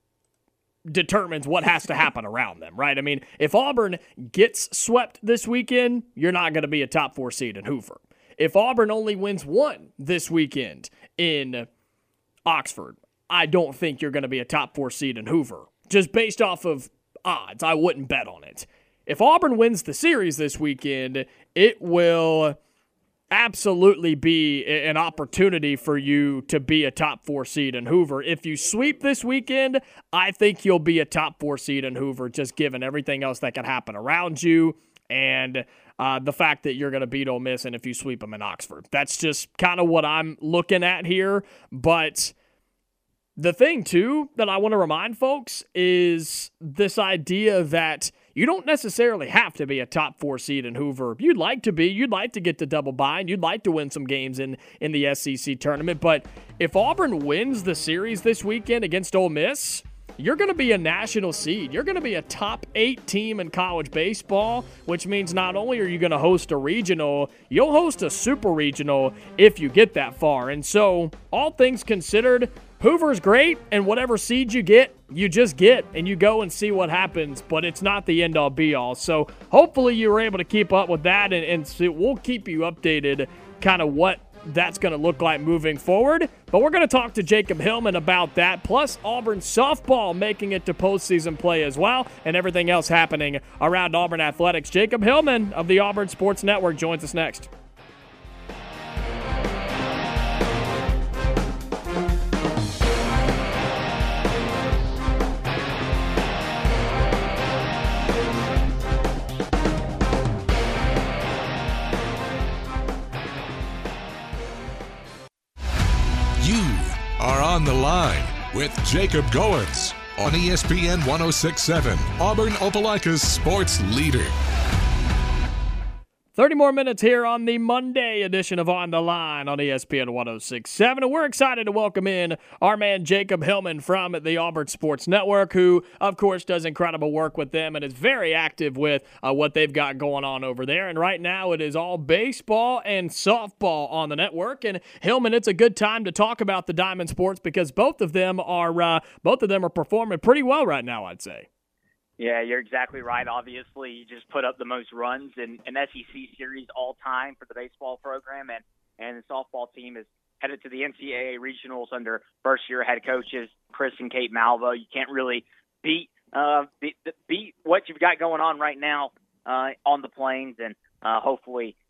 determines what has to happen around them, right? I mean, if Auburn gets swept this weekend, you're not going to be a top four seed in Hoover. If Auburn only wins one this weekend in Oxford, I don't think you're going to be a top four seed in Hoover. Just based off of odds, I wouldn't bet on it. If Auburn wins the series this weekend, it will absolutely be an opportunity for you to be a top four seed in Hoover. If you sweep this weekend, I think you'll be a top four seed in Hoover, just given everything else that can happen around you and uh, the fact that you're going to beat Ole Miss and if you sweep them in Oxford. That's just kind of what I'm looking at here. But the thing, too, that I want to remind folks is this idea that you don't necessarily have to be a top four seed in Hoover. You'd like to be. You'd like to get to double bye, and you'd like to win some games in, in the S E C tournament. But if Auburn wins the series this weekend against Ole Miss, you're going to be a national seed. You're going to be a top eight team in college baseball, which means not only are you going to host a regional, you'll host a super regional if you get that far. And so, all things considered, Hoover's great, and whatever seed you get, you just get, and you go and see what happens, but it's not the end-all, be-all. So hopefully you were able to keep up with that, and, and so we'll keep you updated kind of what that's going to look like moving forward. But we're going to talk to Jacob Hillman about that, plus Auburn softball making it to postseason play as well, and everything else happening around Auburn athletics. Jacob Hillman of the Auburn Sports Network joins us next. Are on the line with Jacob Goins on E S P N one oh six point seven, Auburn Opelika's sports leader. thirty more minutes here on the Monday edition of On the Line on E S P N one oh six point seven. And we're excited to welcome in our man Jacob Hillman from the Auburn Sports Network, who, of course, does incredible work with them and is very active with uh, what they've got going on over there. And right now it is all baseball and softball on the network. And Hillman, it's a good time to talk about the Diamond Sports because both of them are uh, both of them are performing pretty well right now, I'd say. Yeah, you're exactly right. Obviously, you just put up the most runs in an S E C series all time for the baseball program, and, and the softball team is headed to the N C double A regionals under first-year head coaches Chris and Kate Malvo. You can't really beat uh, beat, beat what you've got going on right now uh, on the Plains, and uh, hopefully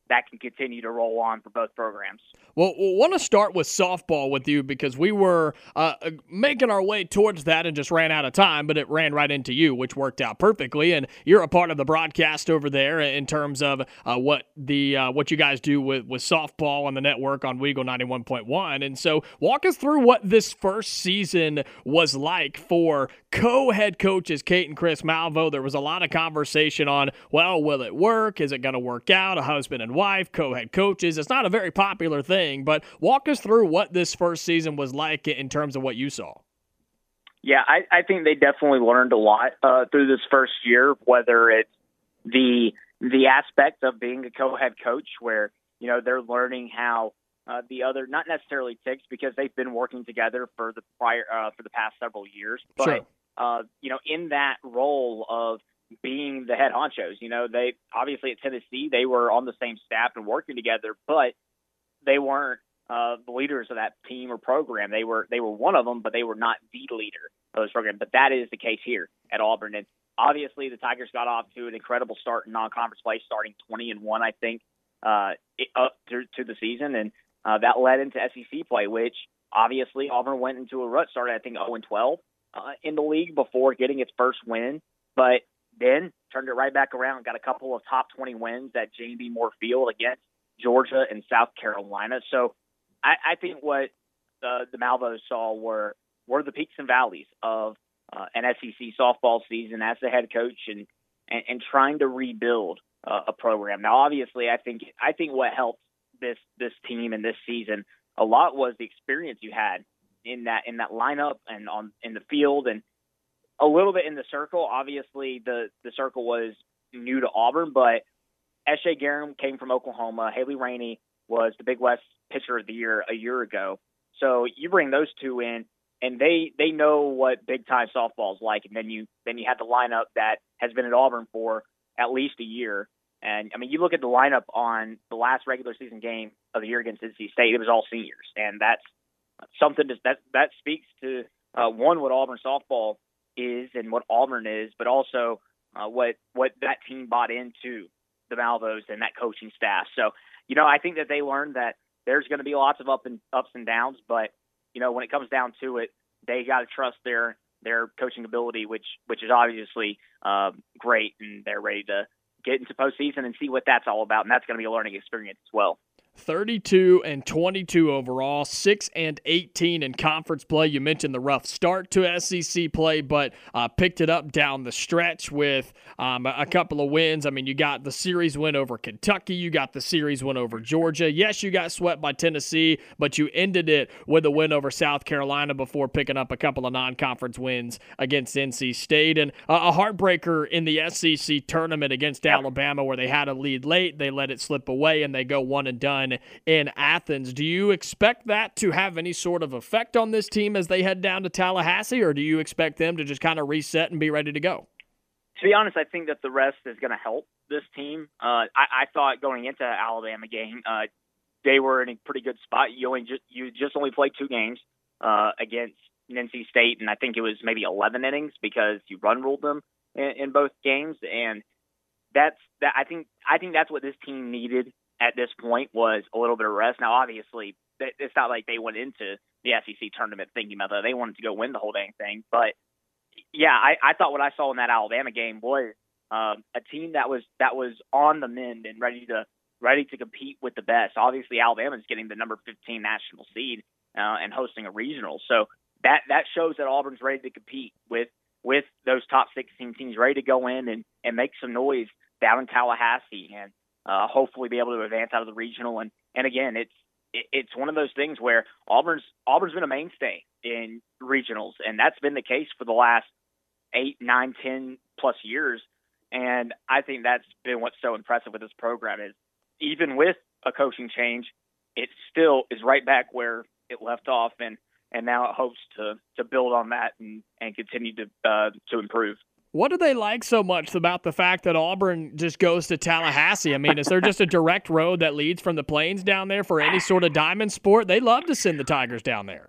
that can continue to roll on for both programs. Well, we'll want to start with softball with you because we were uh, making our way towards that and just ran out of time, but it ran right into you, which worked out perfectly. And you're a part of the broadcast over there in terms of uh, what the uh, what you guys do with, with softball on the network on Weagle ninety-one point one. And so walk us through what this first season was like for co-head coaches Kate and Chris Malvo. There was a lot of conversation on, well, will it work? Is it going to work out? A husband and wife, co-head coaches. It's not a very popular thing, but walk us through what this first season was like in terms of what you saw. Yeah, I, I think they definitely learned a lot uh, through this first year, whether it's the the aspect of being a co-head coach where, you know, they're learning how uh, the other, not necessarily ticks because they've been working together for the prior uh, for the past several years, but Sure. uh, you know, in that role of being the head honchos, you know, they obviously at Tennessee they were on the same staff and working together, but they weren't uh, the leaders of that team or program. They were they were one of them, but they were not the leader of this program. But that is the case here at Auburn. And obviously, the Tigers got off to an incredible start in non-conference play, starting twenty and one, I think, uh, up to, to the season, and uh, that led into S E C play, which obviously Auburn went into a rut, started I think oh and twelve uh, in the league before getting its first win, but then turned it right back around, got a couple of top twenty wins at J B. Moore Field against Georgia and South Carolina. So I, I think what uh, the Malvos saw were were the peaks and valleys of uh, an S E C softball season as the head coach and and, and trying to rebuild uh, a program. Now, obviously, I think I think what helped this this team and this season a lot was the experience you had in that in that lineup and on in the field and a little bit in the circle. Obviously, the the circle was new to Auburn, but S J. Garum came from Oklahoma. Haley Rainey was the Big West Pitcher of the Year a year ago. So you bring those two in, and they they know what big time softball is like. And then you then you have the lineup that has been at Auburn for at least a year. And I mean, you look at the lineup on the last regular season game of the year against N C State; it was all seniors, and that's something that that, that speaks to uh, one what Auburn softball is and what Auburn is, but also uh, what what that team bought into the Malvos and that coaching staff. So, you know, I think that they learned that there's going to be lots of up and ups and downs, but you know, when it comes down to it, they got to trust their their coaching ability, which which is obviously um, great, and they're ready to get into postseason and see what that's all about, and that's going to be a learning experience as well. thirty-two and twenty-two overall, six and eighteen in conference play. You mentioned the rough start to S E C play, but uh, picked it up down the stretch with um, a couple of wins. I mean, you got the series win over Kentucky. You got the series win over Georgia. Yes, you got swept by Tennessee, but you ended it with a win over South Carolina before picking up a couple of non-conference wins against N C State. And uh, a heartbreaker in the S E C tournament against Alabama where they had a lead late. They let it slip away, and they go one and done in Athens. Do you expect that to have any sort of effect on this team as they head down to Tallahassee, or do you expect them to just kind of reset and be ready to go? To be honest, I think that the rest is going to help this team. Uh, I, I thought going into the Alabama game, uh, they were in a pretty good spot. You only just you just only played two games uh, against N C State, and I think it was maybe eleven innings because you run ruled them in, in both games, and that's that. I think I think that's what this team needed at this point was a little bit of rest. Now, obviously, it's not like they went into the S E C tournament thinking about that. They wanted to go win the whole dang thing. But, yeah, I, I thought what I saw in that Alabama game was um, a team that was that was on the mend and ready to ready to compete with the best. Obviously, Alabama's getting the number fifteen national seed uh, and hosting a regional. So that, that shows that Auburn's ready to compete with with those top sixteen teams, ready to go in and, and make some noise down in Tallahassee and Uh, hopefully be able to advance out of the regional. And, and again, it's it, it's one of those things where Auburn's Auburn's been a mainstay in regionals, and that's been the case for the last eight, nine, ten plus years. And I think that's been what's so impressive with this program is even with a coaching change, it still is right back where it left off, and, and now it hopes to to build on that and, and continue to uh, to improve. What do they like so much about the fact that Auburn just goes to Tallahassee? I mean, is there just a direct road that leads from the plains down there for any sort of diamond sport? They love to send the Tigers down there.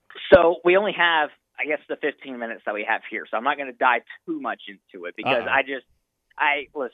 So we only have, I guess, the fifteen minutes that we have here. So I'm not going to dive too much into it because Uh-oh. I just, I listen,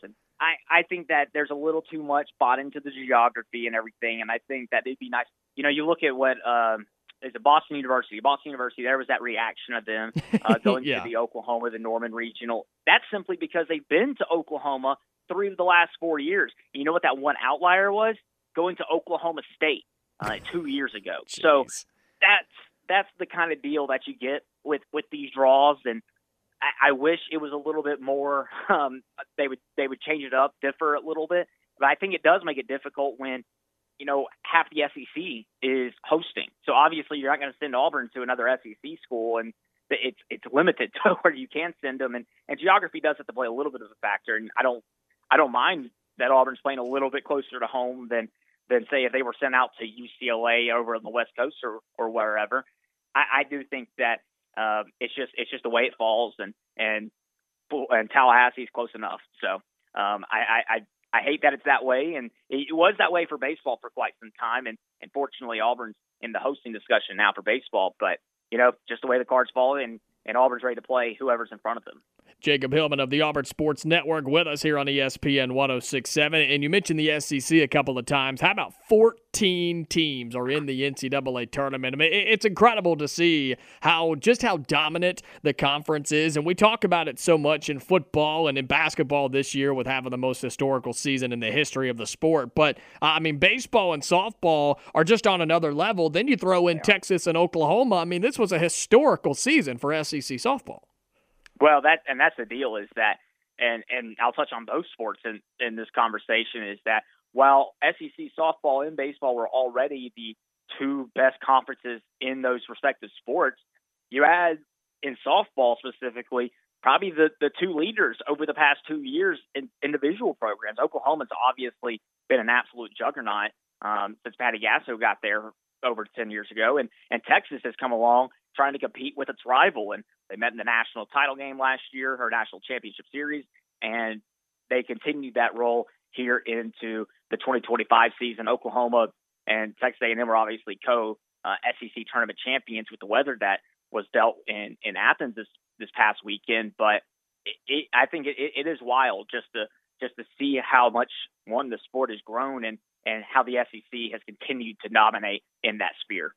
I, I think that there's a little too much bought into the geography and everything, and I think that it'd be nice. You know, you look at what um, is it Boston University. Boston University, there was that reaction of them uh, going yeah. to the Oklahoma, the Norman Regional. That's simply because they've been to Oklahoma three of the last four years. You know what that one outlier was? Going to Oklahoma State uh, two years ago. Jeez. So that's that's the kind of deal that you get with, with these draws, and I, I wish it was a little bit more. Um, they would they would change it up, differ a little bit, but I think it does make it difficult when, you know, half the S E C is hosting. So obviously you're not going to send Auburn to another S E C school, and it's it's limited to where you can send them, and, and geography does have to play a little bit of a factor. And I don't I don't mind that Auburn's playing a little bit closer to home than than say if they were sent out to U C L A over on the West Coast or, or wherever. I, I do think that uh, it's just it's just the way it falls, and and and Tallahassee's close enough. So um, I, I I hate that it's that way, and it was that way for baseball for quite some time, and, and fortunately Auburn's in the hosting discussion now for baseball. But you know, just the way the cards fall, and and Auburn's ready to play whoever's in front of them. Jacob Hillman of the Auburn Sports Network with us here on E S P N one oh six point seven. And you mentioned the S E C a couple of times. How about fourteen teams are in the N C double A tournament? I mean, it's incredible to see how just how dominant the conference is. And we talk about it so much in football and in basketball this year with having the most historical season in the history of the sport. But, uh, I mean, baseball and softball are just on another level. Then you throw in yeah. Texas and Oklahoma. I mean, this was a historical season for S E C softball. Well, that and that's the deal is that, and, and I'll touch on both sports in, in this conversation, is that while S E C softball and baseball were already the two best conferences in those respective sports, you add in softball specifically probably the, the two leaders over the past two years in individual programs. Oklahoma's obviously been an absolute juggernaut um, since Patty Gasso got there over ten years ago, and, and Texas has come along trying to compete with its rival, and they met in the national title game last year, or national championship series, and they continued that role here into the twenty twenty-five season. Oklahoma and Texas A and M were obviously co uh, S E C tournament champions with the weather that was dealt in, in Athens this, this past weekend. But it, it, I think it, it is wild just to just to see how much one the sport has grown and and how the S E C has continued to dominate in that sphere.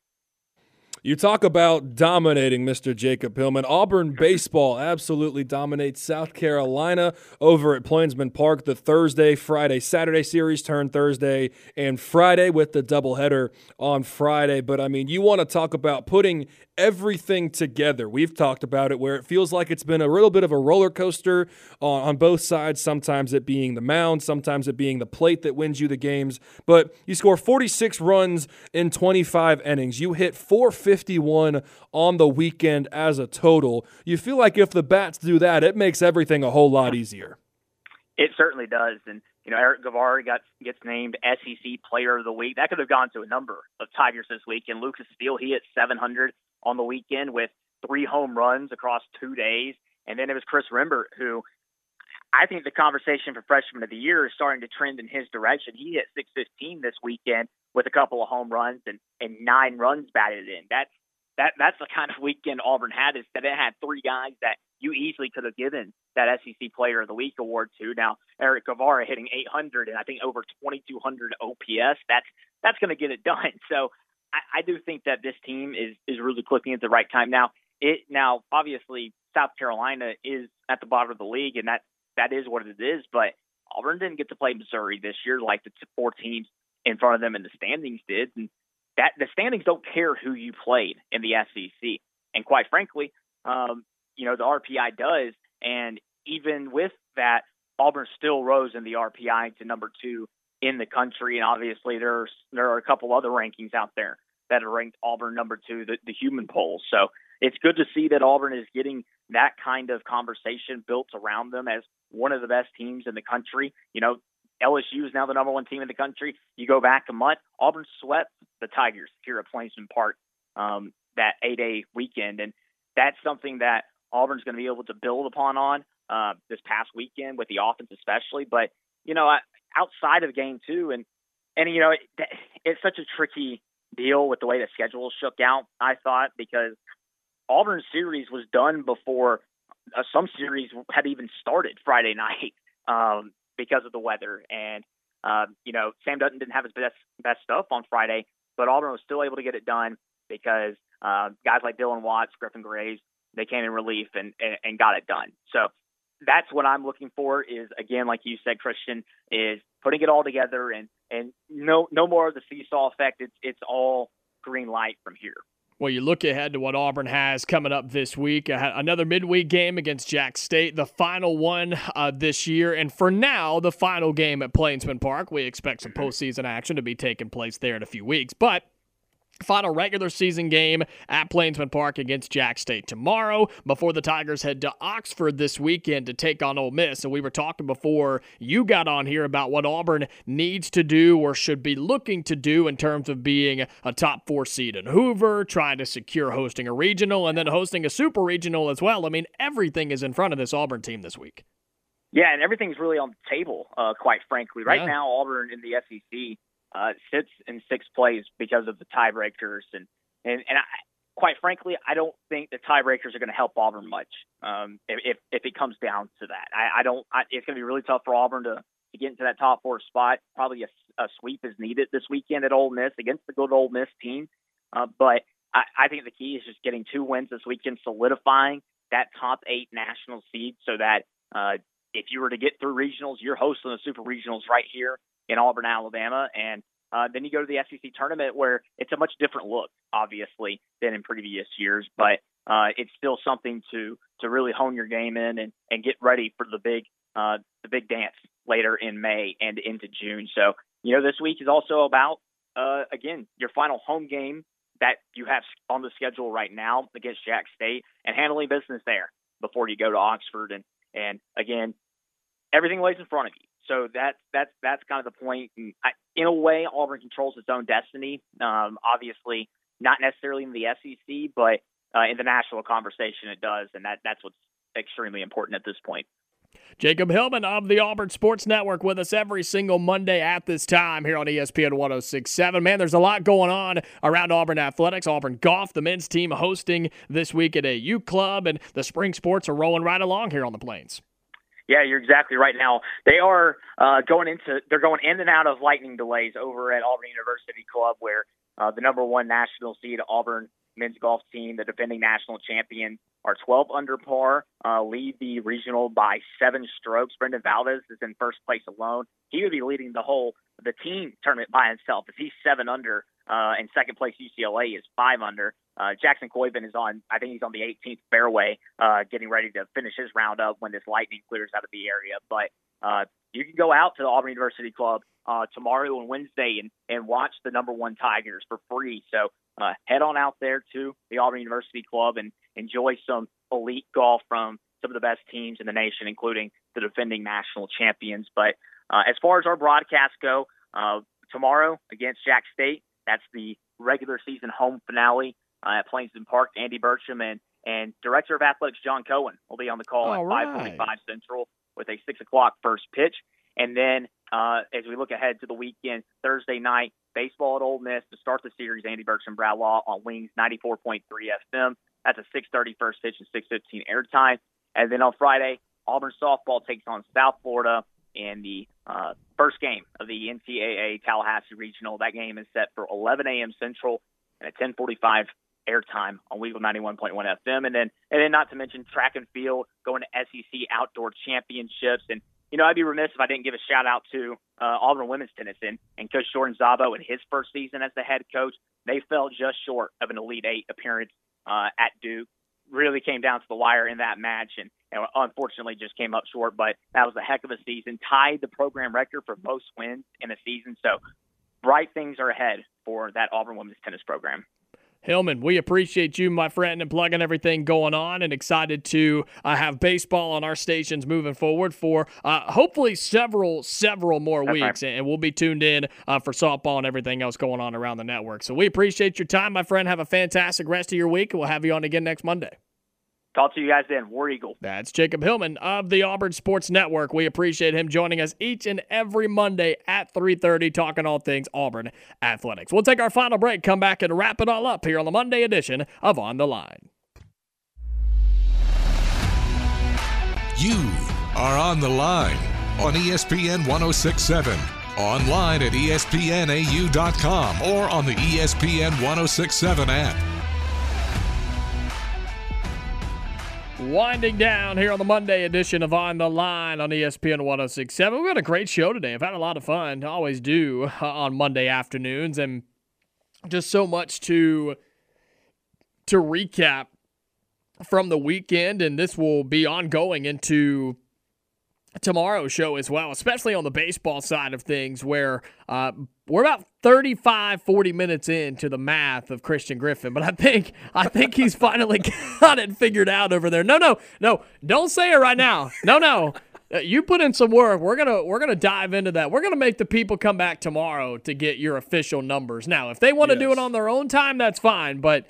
You talk about dominating, Mister Jacob Hillman. Auburn baseball absolutely dominates South Carolina over at Plainsman Park. The Thursday, Friday, Saturday series turn Thursday and Friday with the doubleheader on Friday. But, I mean, you want to talk about putting everything together. We've talked about it where it feels like it's been a little bit of a roller coaster on, on both sides, sometimes it being the mound, sometimes it being the plate that wins you the games. But you score forty-six runs in twenty-five innings. You hit four fifty-one on the weekend as a total. You feel like if the bats do that, it makes everything a whole lot easier. It certainly does. And, you know, Eric Guevara got, gets named S E C Player of the Week. That could have gone to a number of Tigers this week. And Lucas Steele, he hit seven hundred on the weekend with three home runs across two days. And then it was Chris Rimbert, who I think the conversation for Freshman of the Year is starting to trend in his direction. He hit six fifteen this weekend with a couple of home runs and, and nine runs batted in. That's that that's the kind of weekend Auburn had, is that it had three guys that you easily could have given that S E C Player of the Week award to. Now, Eric Guevara hitting eight hundred and I think over twenty-two hundred O P S. That's that's going to get it done. So I, I do think that this team is is really clicking at the right time. Now, it now obviously South Carolina is at the bottom of the league, and that that is what it is. But Auburn didn't get to play Missouri this year like the four teams in front of them in the standings did. And that the standings don't care who you played in the S E C. And quite frankly, um, you know, the R P I does. And even with that, Auburn still rose in the R P I to number two in the country. And obviously there's, there are a couple other rankings out there that have ranked Auburn number two, the, the human polls. So it's good to see that Auburn is getting that kind of conversation built around them as one of the best teams in the country. You know, L S U is now the number one team in the country. You go back a month, Auburn swept the Tigers here at Plainsman Park um, that eight-day weekend. And that's something that Auburn's going to be able to build upon on uh, this past weekend with the offense especially. But, you know, outside of game two, and, and you know, it, it's such a tricky deal with the way the schedule shook out, I thought, because Auburn's series was done before uh, some series had even started Friday night. Um, because of the weather. And, uh, you know, Sam Dutton didn't have his best, best stuff on Friday, but Auburn was still able to get it done because uh, guys like Dylan Watts, Griffin Graves, they came in relief and, and, and got it done. So that's what I'm looking for is, again, like you said, Christian, is putting it all together and, and no no more of the seesaw effect. It's, it's all green light from here. Well, you look ahead to what Auburn has coming up this week. Uh, another midweek game against Jack State, the final one uh, this year. And for now, the final game at Plainsman Park. We expect some postseason action to be taking place there in a few weeks. But final regular season game at Plainsman Park against Jack State tomorrow before the Tigers head to Oxford this weekend to take on Ole Miss. And we were talking before you got on here about what Auburn needs to do or should be looking to do in terms of being a top four seed in Hoover, trying to secure hosting a regional, and then hosting a super regional as well. I mean, everything is in front of this Auburn team this week. Yeah, and everything's really on the table, uh, quite frankly. Right Yeah. now, Auburn in the S E C Uh, sits in sixth place because of the tiebreakers, and and and I, quite frankly, I don't think the tiebreakers are going to help Auburn much. Um, if if it comes down to that, I, I don't. I, it's going to be really tough for Auburn to, to get into that top four spot. Probably a, a sweep is needed this weekend at Ole Miss against the good Ole Miss team. Uh, but I, I think the key is just getting two wins this weekend, solidifying that top eight national seed, so that uh, if you were to get through regionals, you're hosting the super regionals right here in Auburn, Alabama, and uh, then you go to the S E C tournament where it's a much different look, obviously, than in previous years, but uh, it's still something to to really hone your game in and, and get ready for the big uh, the big dance later in May and into June. So, you know, this week is also about, uh, again, your final home game that you have on the schedule right now against Jack State and handling business there before you go to Oxford. And, and again, everything lays in front of you. So that's that's that's kind of the point. And I, in a way, Auburn controls its own destiny. Um, obviously, not necessarily in the S E C, but uh, in the national conversation, it does, and that that's what's extremely important at this point. Jacob Hillman of the Auburn Sports Network with us every single Monday at this time here on E S P N one oh six point seven. Man, there's a lot going on around Auburn athletics. Auburn golf, the men's team hosting this week at A U Club, and the spring sports are rolling right along here on the Plains. Yeah, you're exactly right. Now they are uh, going into they're going in and out of lightning delays over at Auburn University Club, where uh, the number one national seed Auburn men's golf team, the defending national champion, are twelve under par, uh, lead the regional by seven strokes. Brendan Valdez is in first place alone. He would be leading the whole the team tournament by himself, as he's seven under. Uh, and second place U C L A is five under. Uh, Jackson Coyben is on, I think he's on the eighteenth fairway, uh, getting ready to finish his round up when this lightning clears out of the area. But uh, you can go out to the Auburn University Club uh, tomorrow and Wednesday and, and watch the number one Tigers for free. So uh, head on out there to the Auburn University Club and enjoy some elite golf from some of the best teams in the nation, including the defending national champions. But uh, as far as our broadcasts go, uh, tomorrow against Jack State, that's the regular season home finale uh, at Plainsman Park. Andy Burcham and, and Director of Athletics John Cohen will be on the call All at right. five forty-five Central with a six o'clock first pitch. And then uh, as we look ahead to the weekend, Thursday night, baseball at Ole Miss to start the series, Andy Burcham, Brad Law on Wings ninety-four point three F M. That's a six thirty first pitch and six fifteen airtime. And then on Friday, Auburn softball takes on South Florida in the uh, first game of the N C double A Tallahassee Regional. That game is set for eleven a.m. Central and at ten forty-five airtime on Weagle ninety-one point one F M. And then, and then not to mention track and field going to S E C Outdoor Championships. And, you know, I'd be remiss if I didn't give a shout out to uh, Auburn women's tennis and, and Coach Jordan Zabo in his first season as the head coach. They fell just short of an Elite Eight appearance uh, at Duke. Really came down to the wire in that match and, and unfortunately just came up short, but that was a heck of a season. Tied the program record for most wins in a season. So bright things are ahead for that Auburn women's tennis program. Hillman, we appreciate you, my friend, and plugging everything going on, and excited to uh, have baseball on our stations moving forward for uh, hopefully several, several more That's weeks. right. And we'll be tuned in uh, for softball and everything else going on around the network. So we appreciate your time, my friend. Have a fantastic rest of your week, and we'll have you on again next Monday. Talk to you guys then. War Eagle. That's Jacob Hillman of the Auburn Sports Network. We appreciate him joining us each and every Monday at three thirty, talking all things Auburn athletics. We'll take our final break, come back, and wrap it all up here on the Monday edition of On the Line. You are on the line on E S P N ten sixty-seven, online at E S P N A U dot com, or on the E S P N ten sixty-seven app. Winding down here on the Monday edition of On the Line on E S P N ten sixty-seven. We've got a great show today. I've had a lot of fun. I always do uh, on Monday afternoons, and just so much to to recap from the weekend, and this will be ongoing into tomorrow's show as well, especially on the baseball side of things, where uh, we're about thirty-five, forty minutes into the math of Christian Griffin, but I think I think he's finally got it figured out over there. No, no, no, don't say it right now. No, no. Uh, you put in some work. We're gonna we're gonna dive into that. We're gonna make the people come back tomorrow to get your official numbers. Now, if they want to yes. do it on their own time, that's fine. But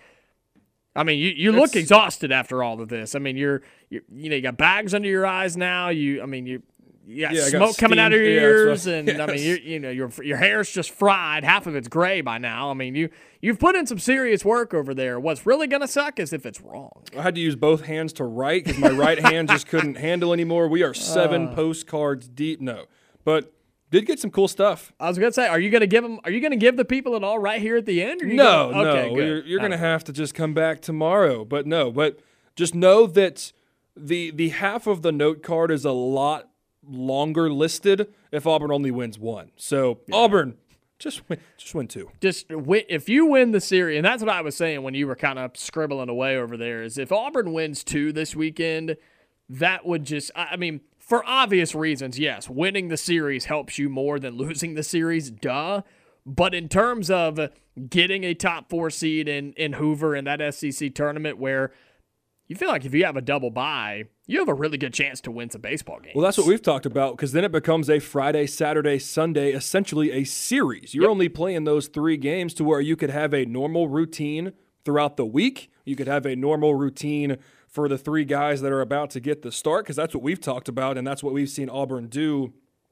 I mean, you, you look exhausted after all of this. I mean, you're, you're you know you got bags under your eyes now. You I mean you. You got yeah, smoke got coming out of your yeah, ears, right. and yes. I mean, you you know, your your hair's just fried. Half of it's gray by now. I mean, you you've put in some serious work over there. What's really gonna suck is if it's wrong. I had to use both hands to write because my right hand just couldn't handle anymore. We are seven uh, postcards deep. No, but did get some cool stuff. I was gonna say, are you gonna give them? Are you gonna give the people it all right here at the end? Or you no, gonna, okay, no. Good. You're, you're gonna have to just come back tomorrow. But no, but just know that the the half of the note card is a lot longer listed if Auburn only wins one. So yeah. Auburn, just win, just win two. Just win, if you win the series, and that's what I was saying when you were kind of scribbling away over there, is if Auburn wins two this weekend, that would just, I mean, for obvious reasons, yes, winning the series helps you more than losing the series, duh. But in terms of getting a top four seed in, in Hoover in that S E C tournament where you feel like if you have a double bye, you have a really good chance to win some baseball games. Well, that's what we've talked about, because then it becomes a Friday, Saturday, Sunday, essentially a series. You're yep. only playing those three games to where you could have a normal routine throughout the week. You could have a normal routine for the three guys that are about to get the start, because that's what we've talked about, and that's what we've seen Auburn do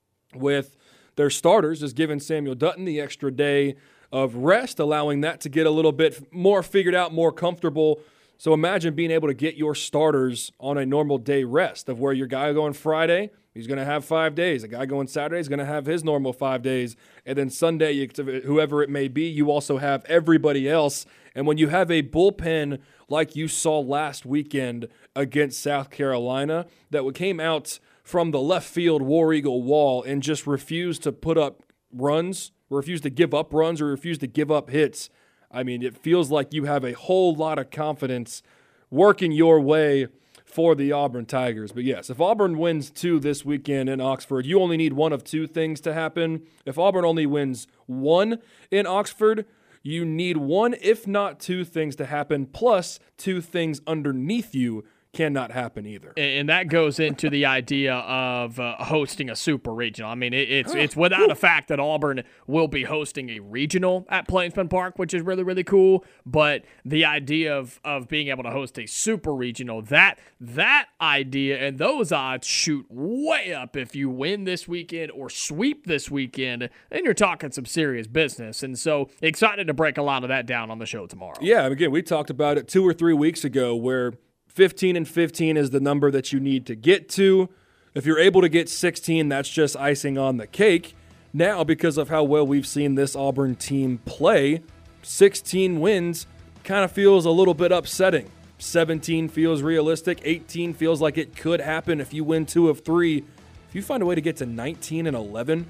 with their starters, is giving Samuel Dutton the extra day of rest, allowing that to get a little bit more figured out, more comfortable. So imagine being able to get your starters on a normal day rest, of where your guy going Friday, he's going to have five days. A guy going Saturday is going to have his normal five days. And then Sunday, you, whoever it may be, you also have everybody else. And when you have a bullpen like you saw last weekend against South Carolina that came out from the left field War Eagle wall and just refused to put up runs, refused to give up runs, or refused to give up hits, I mean, it feels like you have a whole lot of confidence working your way for the Auburn Tigers. But yes, if Auburn wins two this weekend in Oxford, you only need one of two things to happen. If Auburn only wins one in Oxford, you need one, if not two things to happen, plus two things underneath you cannot happen either. And that goes into the idea of uh, hosting a super regional. I mean, it, it's it's without a fact that Auburn will be hosting a regional at Plainsman Park, which is really, really cool. But the idea of, of being able to host a super regional, that that idea and those odds shoot way up if you win this weekend or sweep this weekend, and you're talking some serious business. And so excited to break a lot of that down on the show tomorrow. Yeah, again, we talked about it two or three weeks ago where fifteen and fifteen is the number that you need to get to. If you're able to get sixteen, that's just icing on the cake. Now, because of how well we've seen this Auburn team play, sixteen wins kind of feels a little bit upsetting. seventeen feels realistic. eighteen feels like it could happen if you win two of three. If you find a way to get to nineteen and eleven,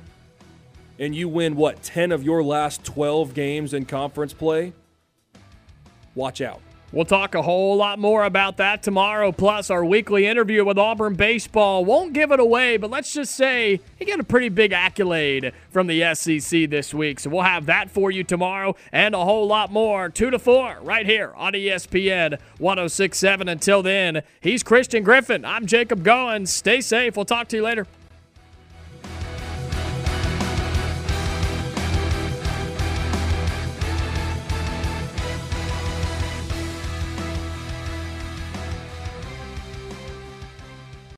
and you win, what, ten of your last twelve games in conference play, watch out. We'll talk a whole lot more about that tomorrow, plus our weekly interview with Auburn baseball. Won't give it away, but let's just say he got a pretty big accolade from the S E C this week. So we'll have that for you tomorrow and a whole lot more. Two to four right here on E S P N ten sixty-seven. Until then, he's Christian Griffin. I'm Jacob Goins. Stay safe. We'll talk to you later.